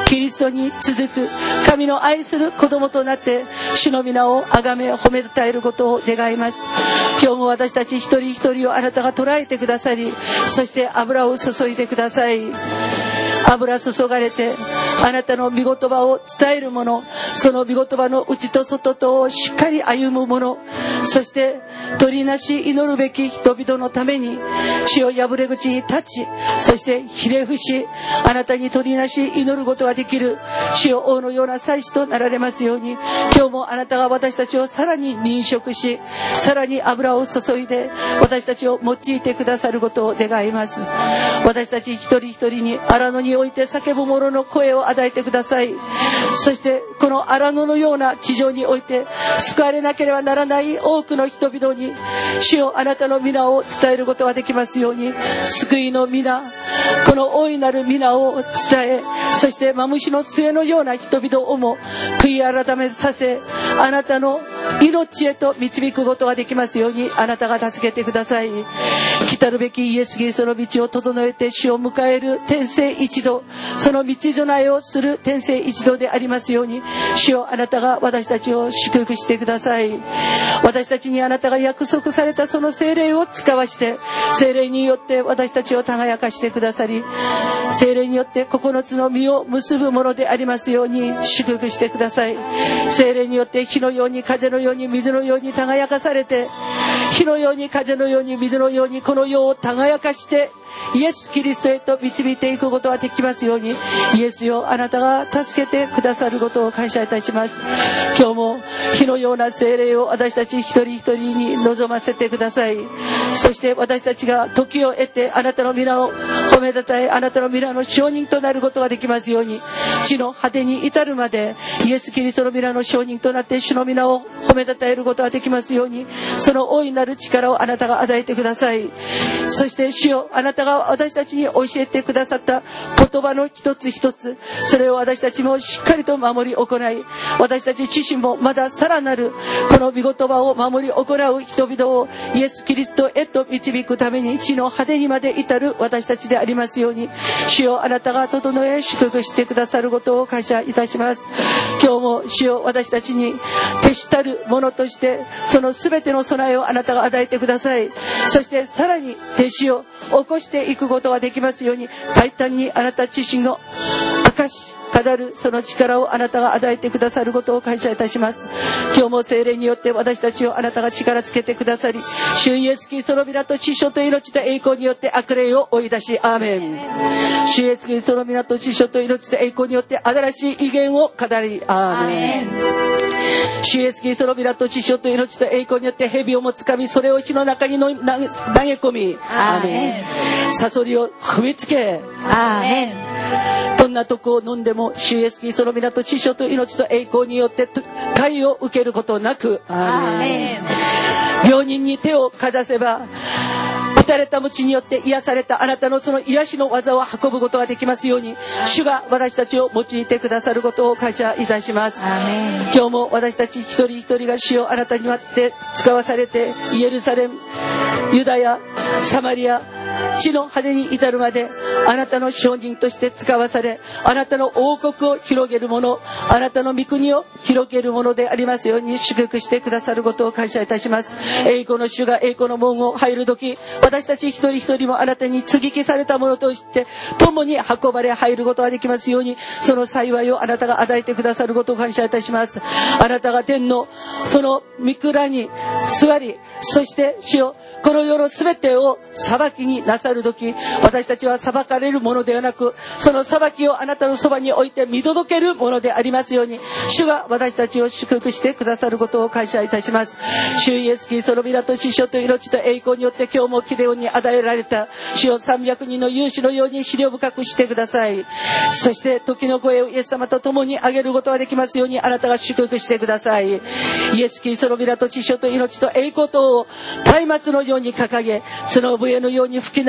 キリストに続く神の愛する子供となって主の皆を崇め褒めたたえることを願います。今日も私たち一人一人をあなたが捉えてくださり、そして油を注いでください。油注がれてあなたの御言葉を伝える者、その御言葉の内と外とをしっかり歩む者、そして取りなし祈るべき人々のために主を破れ口に立ち、そしてひれ伏しあなたに取りなし祈ることができる主を王のような祭司となられますように、今日もあなたが私たちをさらに認識し、さらに油を注いで私たちを用いてくださることを願います。私たち一人一人に荒野において叫ぶ者の声を与えてください。そしてこの荒野のような地上において救われなければならない多くの人々に主よあなたの皆を伝えることができますように、救いの皆、この大いなる皆を伝え、そしてマムシの末のような人々をも悔い改めさせ、あなたの命へと導くことができますようにあなたが助けてください。来るべきイエス・キリストの道を整えて主を迎える天聖一同、その道備えをする天聖一同でありますように、主よあなたが私たちを祝福してください。私たちにあなたが約束されたその聖霊を使わして、聖霊によって私たちを輝かしてくださり、聖霊によって九つの実を結ぶものでありますように祝福してください。聖霊によって火のように風のように水のように輝かされて、火のように風のように水のようにこの世を輝かしてイエス・キリストへと導いていくことができますように、イエスよあなたが助けてくださることを感謝いたします。今日も火のような聖霊を私たち一人一人に望ませてください。そして私たちが時を得てあなたの皆を褒めたたえ、あなたの皆の証人となることができますように、地の果てに至るまでイエス・キリストの皆の証人となって主の皆を褒めたたえることができますように、その大いなる力をあなたが与えてください。そして主よあなたが私たちに教えてくださった言葉の一つ一つ、それを私たちもしっかりと守り行い、私たち自身もまださらなるこの御言葉を守り行う人々をイエス・キリストへと導くために地の果てにまで至る私たちでありますように、主よあなたが整え祝福してくださることを感謝いたします。今日も主よ私たちに徹したるものとしてその全ての備えをあなたが与えてください。そしてさらに弟子を起こしていくことができますように、大胆にあなた自身を明かし語るその力をあなたが与えてくださることを感謝いたします。今日も聖霊によって私たちをあなたが力つけてくださり、主イエスキリストの皆と知性と命と栄光によって悪霊を追い出し、アーメン。主イエスキリストの皆と知性と命と栄光によって新しい威厳を語り、アーメン。主イエスキリストの皆と知性と命と栄光によって蛇をもつかみ、それを火の中にの投げ込み、アーメン。サソリを踏みつけ、アーメン。どんな徳を飲んでも主イエスキリストの皆と知性と命と栄光によって害を受けることなく、アーメン。病人に手をかざせば打たれた鞭によって癒されたあなたのその癒しの技を運ぶことができますように、主が私たちを用いてくださることを感謝いたします。今日も私たち一人一人が主をあなたによって使わされて、イエルサレム、ユダヤ、サマリア、地の果てに至るまであなたの証人として使わされ、あなたの王国を広げるもの、あなたの御国を広げるものでありますように祝福してくださることを感謝いたします。栄光の主が栄光の門を入るとき、私たち一人一人もあなたに接ぎ木されたものとして共に運ばれ入ることができますように、その幸いをあなたが与えてくださることを感謝いたします。あなたが天のその御蔵に座り、そして主よこの世のすべてを裁きになさるとき、私たちは裁かれるものではなく、その裁きをあなたのそばに置いて見届けるものでありますように、主が私たちを祝福してくださることを感謝いたします。主イエスキリストの皆と知性と命と栄光によって今日もギデオンに与えられた主をさんびゃくにんの勇士のように思慮深くしてください。そして時の声をイエス様と共に上げることができますようにあなたが祝福してください。イエスキリストの皆と知性と命と栄光とを松明のように掲げ、角笛のように吹き鳴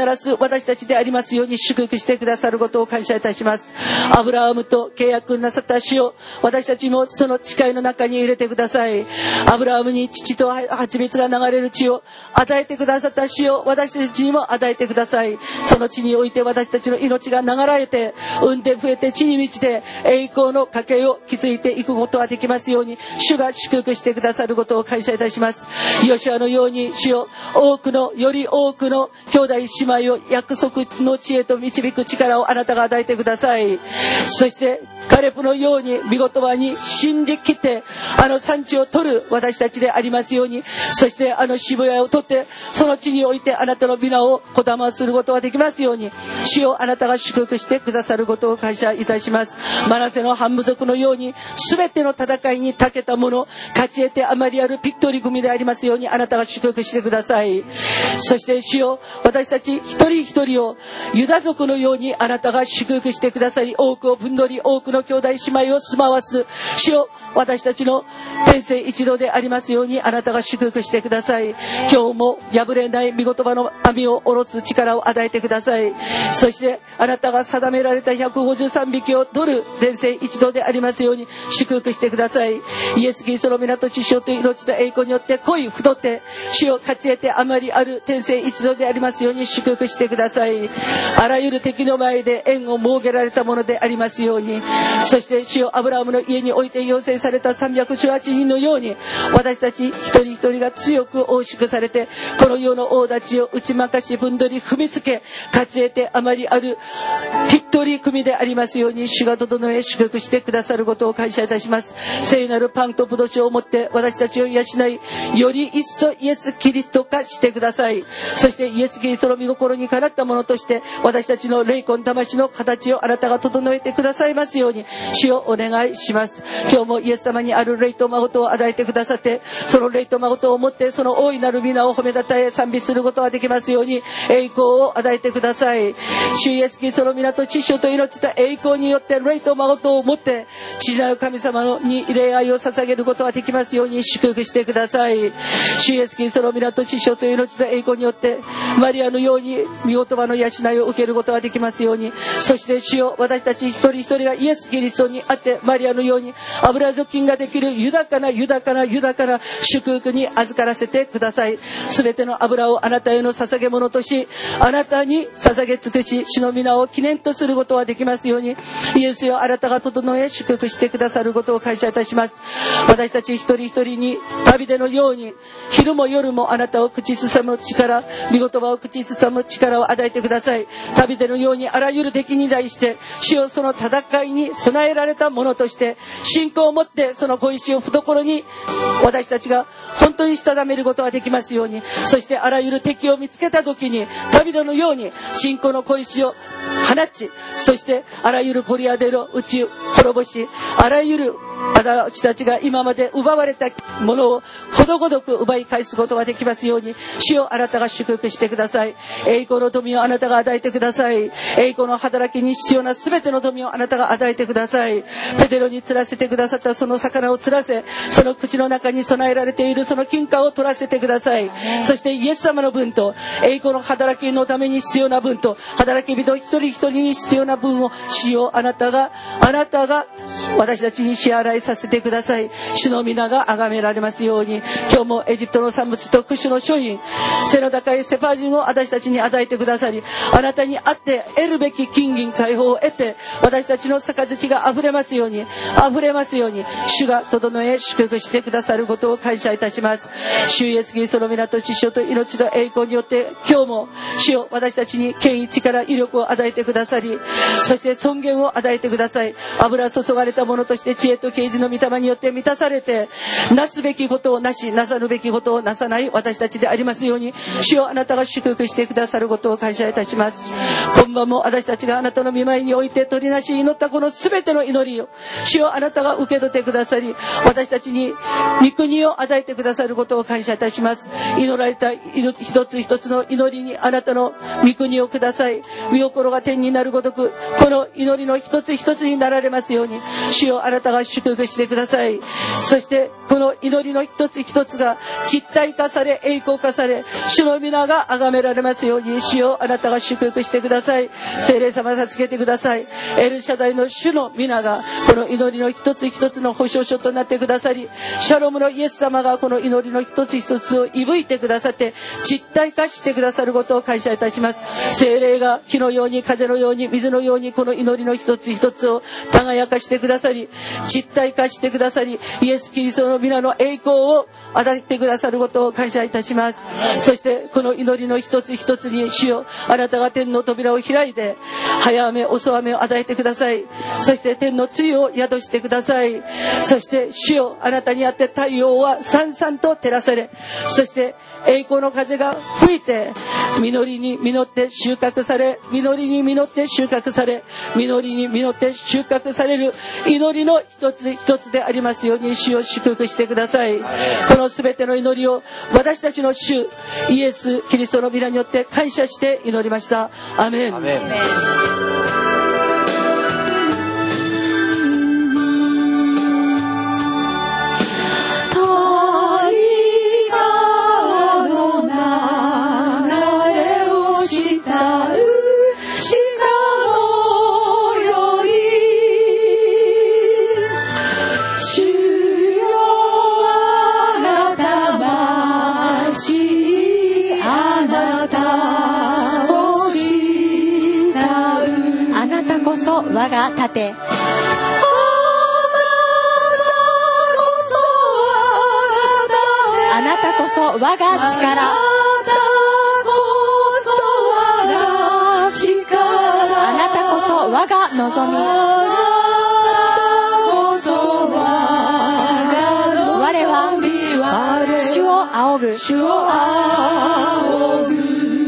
ならす私たちでありますように祝福してくださることを感謝いたします。アブラハムと契約なさった主を私たちもその誓いの中に入れてください。アブラハムに乳と蜂蜜が流れる地を与えてくださった主を私たちにも与えてください。その地において私たちの命が流れて産んで増えて地に満ちて栄光の家系を築いていくことができますように、主が祝福してくださることを感謝いたします。ヨシュアのように主よ、多くのより多くの兄弟姉妹を約束の地へと導く力をあなたが与えてください。そしてカレプのように見言葉に信じきってあの産地を取る私たちでありますように、そしてあの渋谷を取ってその地においてあなたの皆をこだますることができますように、主よあなたが祝福してくださることを感謝いたします。マナセの半部族のように全ての戦いに長けたもの、勝ち得てあまりあるピットリ組でありますようにあなたが祝福してください。そして主よ、私たち一人一人をユダ族のようにあなたが祝福してくださり、多くを分取り多くの兄弟姉妹を住まわす主よ、私たちの天性一同でありますようにあなたが祝福してください。今日も破れない御言葉の網を下ろす力を与えてください。そしてあなたが定められたひゃくごじゅうさんびきを取る天性一同でありますように祝福してください。イエス・キリストの皆と血潮と命と栄光によって濃い太って主を勝ち得てあまりある天性一同でありますように祝福してください。あらゆる敵の前で縁を設けられたものでありますように、そして主よ、アブラハムの家において要請されたさんびゃくじゅうはちにんのように私たち一人一人が強く大祝されてこの世の王たちを打ち負かし分取り踏みつけ勝ち得てあまりあるピットリー組でありますように主が整え祝福してくださることを感謝いたします。聖なるパンとブドウ酒を持って私たちを養い、より一層イエス・キリスト化してください。そしてイエス・キリストの御心にかなったものとして私たちの霊魂魂の形をあなたが整えてくださいますように主をお願いします。今日もイエス様にある霊と誠を与えてくださって、その霊と誠をもってその大いなる皆を褒めたたえ賛美することができますように栄光を与えてください。主イエスキリストの皆と知性と命と栄光によって霊と誠をもって父なる神様に礼拝を捧げることができますように祝福してください。主イエスキリストの皆と知性と命と栄光によってマリアのように御言葉の養いを受けることができますように、そして主よ、私たち一人一人がイエスキリストにあってマリアのように油除菌ができる豊かな豊かな豊かな祝福に預からせてください。すべての油をあなたへの捧げ物としあなたに捧げ尽くし主の皆を記念とすることができますように、イエスよ、あなたが整え祝福してくださることを感謝いたします。私たち一人一人に旅でのように昼も夜もあなたを口ずさむ力、御言葉を口ずさむ力を与えてください。旅でのようにあらゆる敵に対して主よ、その戦いに備えられたものとして信仰を持ってその小石を懐に私たちが本当にしたためることができますように、そしてあらゆる敵を見つけた時にダビデのように信仰の小石を放ち、そしてあらゆるゴリアテを打ち滅ぼし、あらゆる私たちが今まで奪われたものをことごとく奪い返すことができますように主よ、あなたが祝福してください。栄光の富をあなたが与えてください。栄光の働きに必要な全ての富をあなたが与えてください。ペテロに釣らせてくださったその魚を釣らせ、その口の中に備えられているその金貨を取らせてください。そしてイエス様の分と栄光の働きのために必要な分と働き人一人一人に必要な分を主よ、あなたがあなたが私たちに支払いさせてください。主の皆が崇められますように、今日もエジプトの産物とクシュの商品、背の高いセパ人を私たちに与えてくださり、あなたにあって得るべき金銀財宝を得て私たちの杯が溢れますように溢れますように主が整え祝福してくださることを感謝いたします。主イエスキリストの皆と知性と命と栄光によって今日も主を私たちに権威力威力を与えてくださり、そして尊厳を与えてください。油注がれたものとして知恵と啓示の御霊によって満たされて、なすべきことをなしなさるべきことをなさない私たちでありますように主よ、あなたが祝福してくださることを感謝いたします。今晩も私たちがあなたの御前において取りなし祈ったこの全ての祈りを主よ、あなたが受け取ってくださり、私たちに御国を与えてくださることを感謝いたします。祈られた一つ一つの祈りにあなたの御国をください。御心が天になるごとくこの祈りの一つ一つになられますように主よ、あなたが祝祝福してください。そしてこの祈りの一つ一つが実体化され栄光化され、主の皆が崇められますように、主よあなたが祝福してください。聖霊様助けてください。エルシャダイの主の皆がこの祈りの一つ一つの保証書となってくださり、シャロムのイエス様がこの祈りの一つ一つを射吹いてくださって実体化してくださることを感謝いたします。聖霊が火のように風のように水のようにこの祈りの一つ一つを輝かしてくださり、実体化してくださり、イエスキリストの皆の栄光を与えてくださることを感謝いたします。そしてこの祈りの一つ一つに、主よあなたが天の扉を開いて早雨遅雨を与えてください。そして天の露を宿してください。そして主よあなたにあって太陽はさんさんと照らされ、そして栄光の風が吹いて実りに実って収穫され、実りに実って収穫され、実りに実って収穫される祈りの一つ一つでありますように、主を祝福してください。このすべての祈りを私たちの主イエスキリストの皆によって感謝して祈りました。アメン。アメン。 我が盾、あなたこそ我が力、あなたこそ我が望み、我は主を仰ぐ、主を仰ぐ。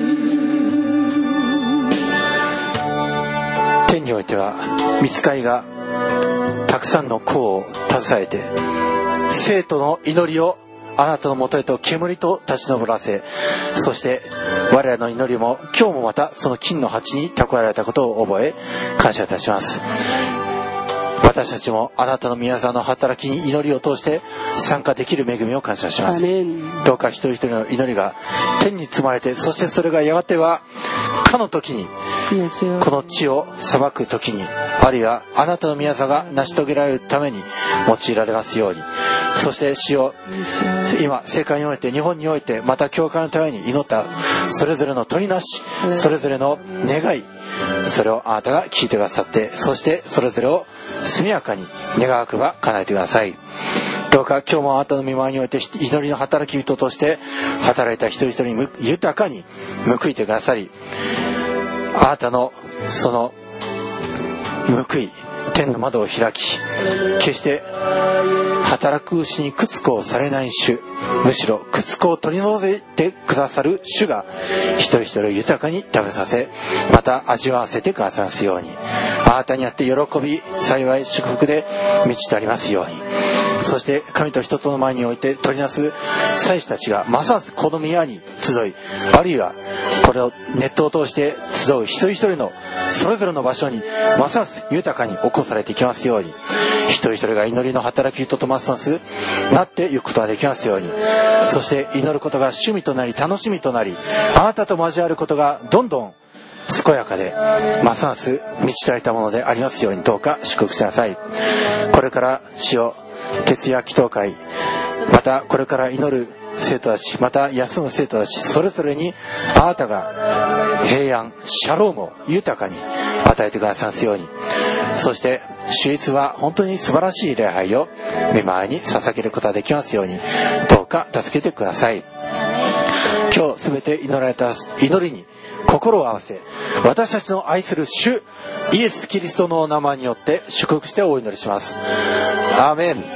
天においては御使いがたくさんの功を携えて、生徒の祈りをあなたのもとへと煙と立ち上らせ、そして我らの祈りも今日もまたその金の鉢に蓄えられたことを覚え感謝いたします。私たちもあなたの宮沢の働きに祈りを通して参加できる恵みを感謝します。どうか一人一人の祈りが天に積まれて、そしてそれがやがてはかの時にこの地を裁く時に、あるいはあなたの宮沢が成し遂げられるために用いられますように。そして主を今世界において、日本において、また教会のために祈ったそれぞれの取りなし、それぞれの願い、それをあなたが聞いてくださって、そしてそれぞれを速やかに願わくば叶えてください。どうか今日もあなたの御前において祈りの働き人として働いた一人一人に豊かに報いてくださり、あなたのその報い、天の窓を開き、決して働く牛に屈服をされない主、むしろ屈服を取り除いてくださる主が一人一人豊かに食べさせ、また味わわせてくださいますように。あなたにあって喜び、幸い、祝福で満ちてありますように。そして神と人との前において取りなす祭司たちがますますこの宮に集い、あるいはこれをネットを通して集う一人一人のそれぞれの場所にますます豊かに起こされていきますように、一人一人が祈りの働き人とますますなっていくことができますように。そして祈ることが趣味となり楽しみとなり、あなたと交わることがどんどん健やかでますます満ち足りたものでありますように、どうか祝福してください。これから主を徹夜祈祷会、またこれから祈る生徒たち、また休む生徒たち、それぞれにあなたが平安、シャロームを豊かに与えてくださいますように。そして主日は本当に素晴らしい礼拝を御前に捧げることができますように、どうか助けてください。今日すべて祈られた祈りに心を合わせ、私たちの愛する主イエス・キリストのお名前によって祝福してお祈りします。アーメン。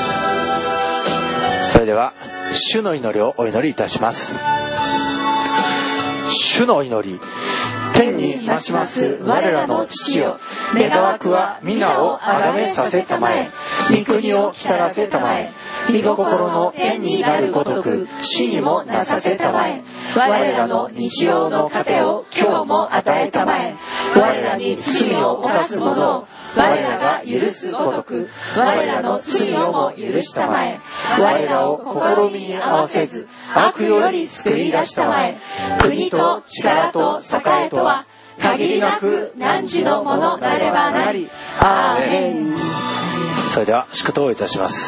それでは主の祈りをお祈りいたします。主の祈り。天に増します我らの父よ、願わくは皆をあがめさせたまえ、御国を来たらせたまえ、御心の天になるごとく地にもなさせたまえ。我らの日曜の糧を今日も与えたまえ。我らに罪を犯す者を我らが許すごとく我らの罪をも許したまえ。我らを試みに合わせず悪より救い出したまえ。国と力と栄とは限りなく汝のものなればなり。アーメン。 それでは祝祷をいたします。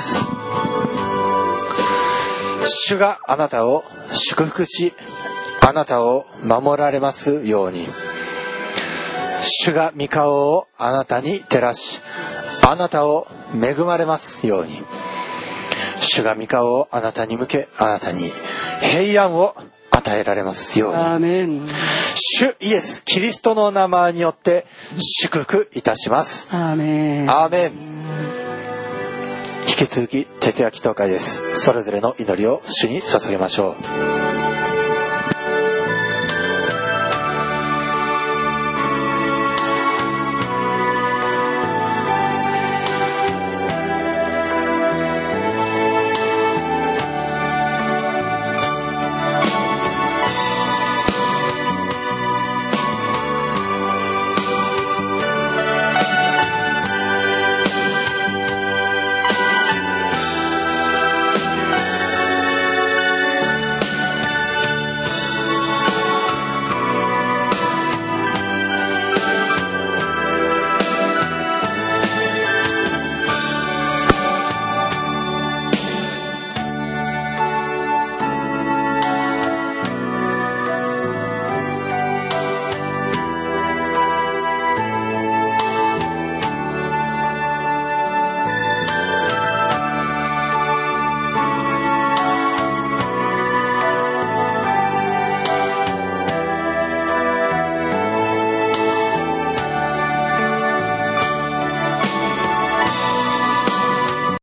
主があなたを祝福し、あなたを守られますように。主が御顔をあなたに照らし、あなたを恵まれますように。主が御顔をあなたに向け、あなたに平安を与えられますように。 アーメン。 主イエスキリストの名前によって祝福いたします。 アーメン。 アーメン。引き続き徹夜祈祷会です。それぞれの祈りを主に捧げましょう。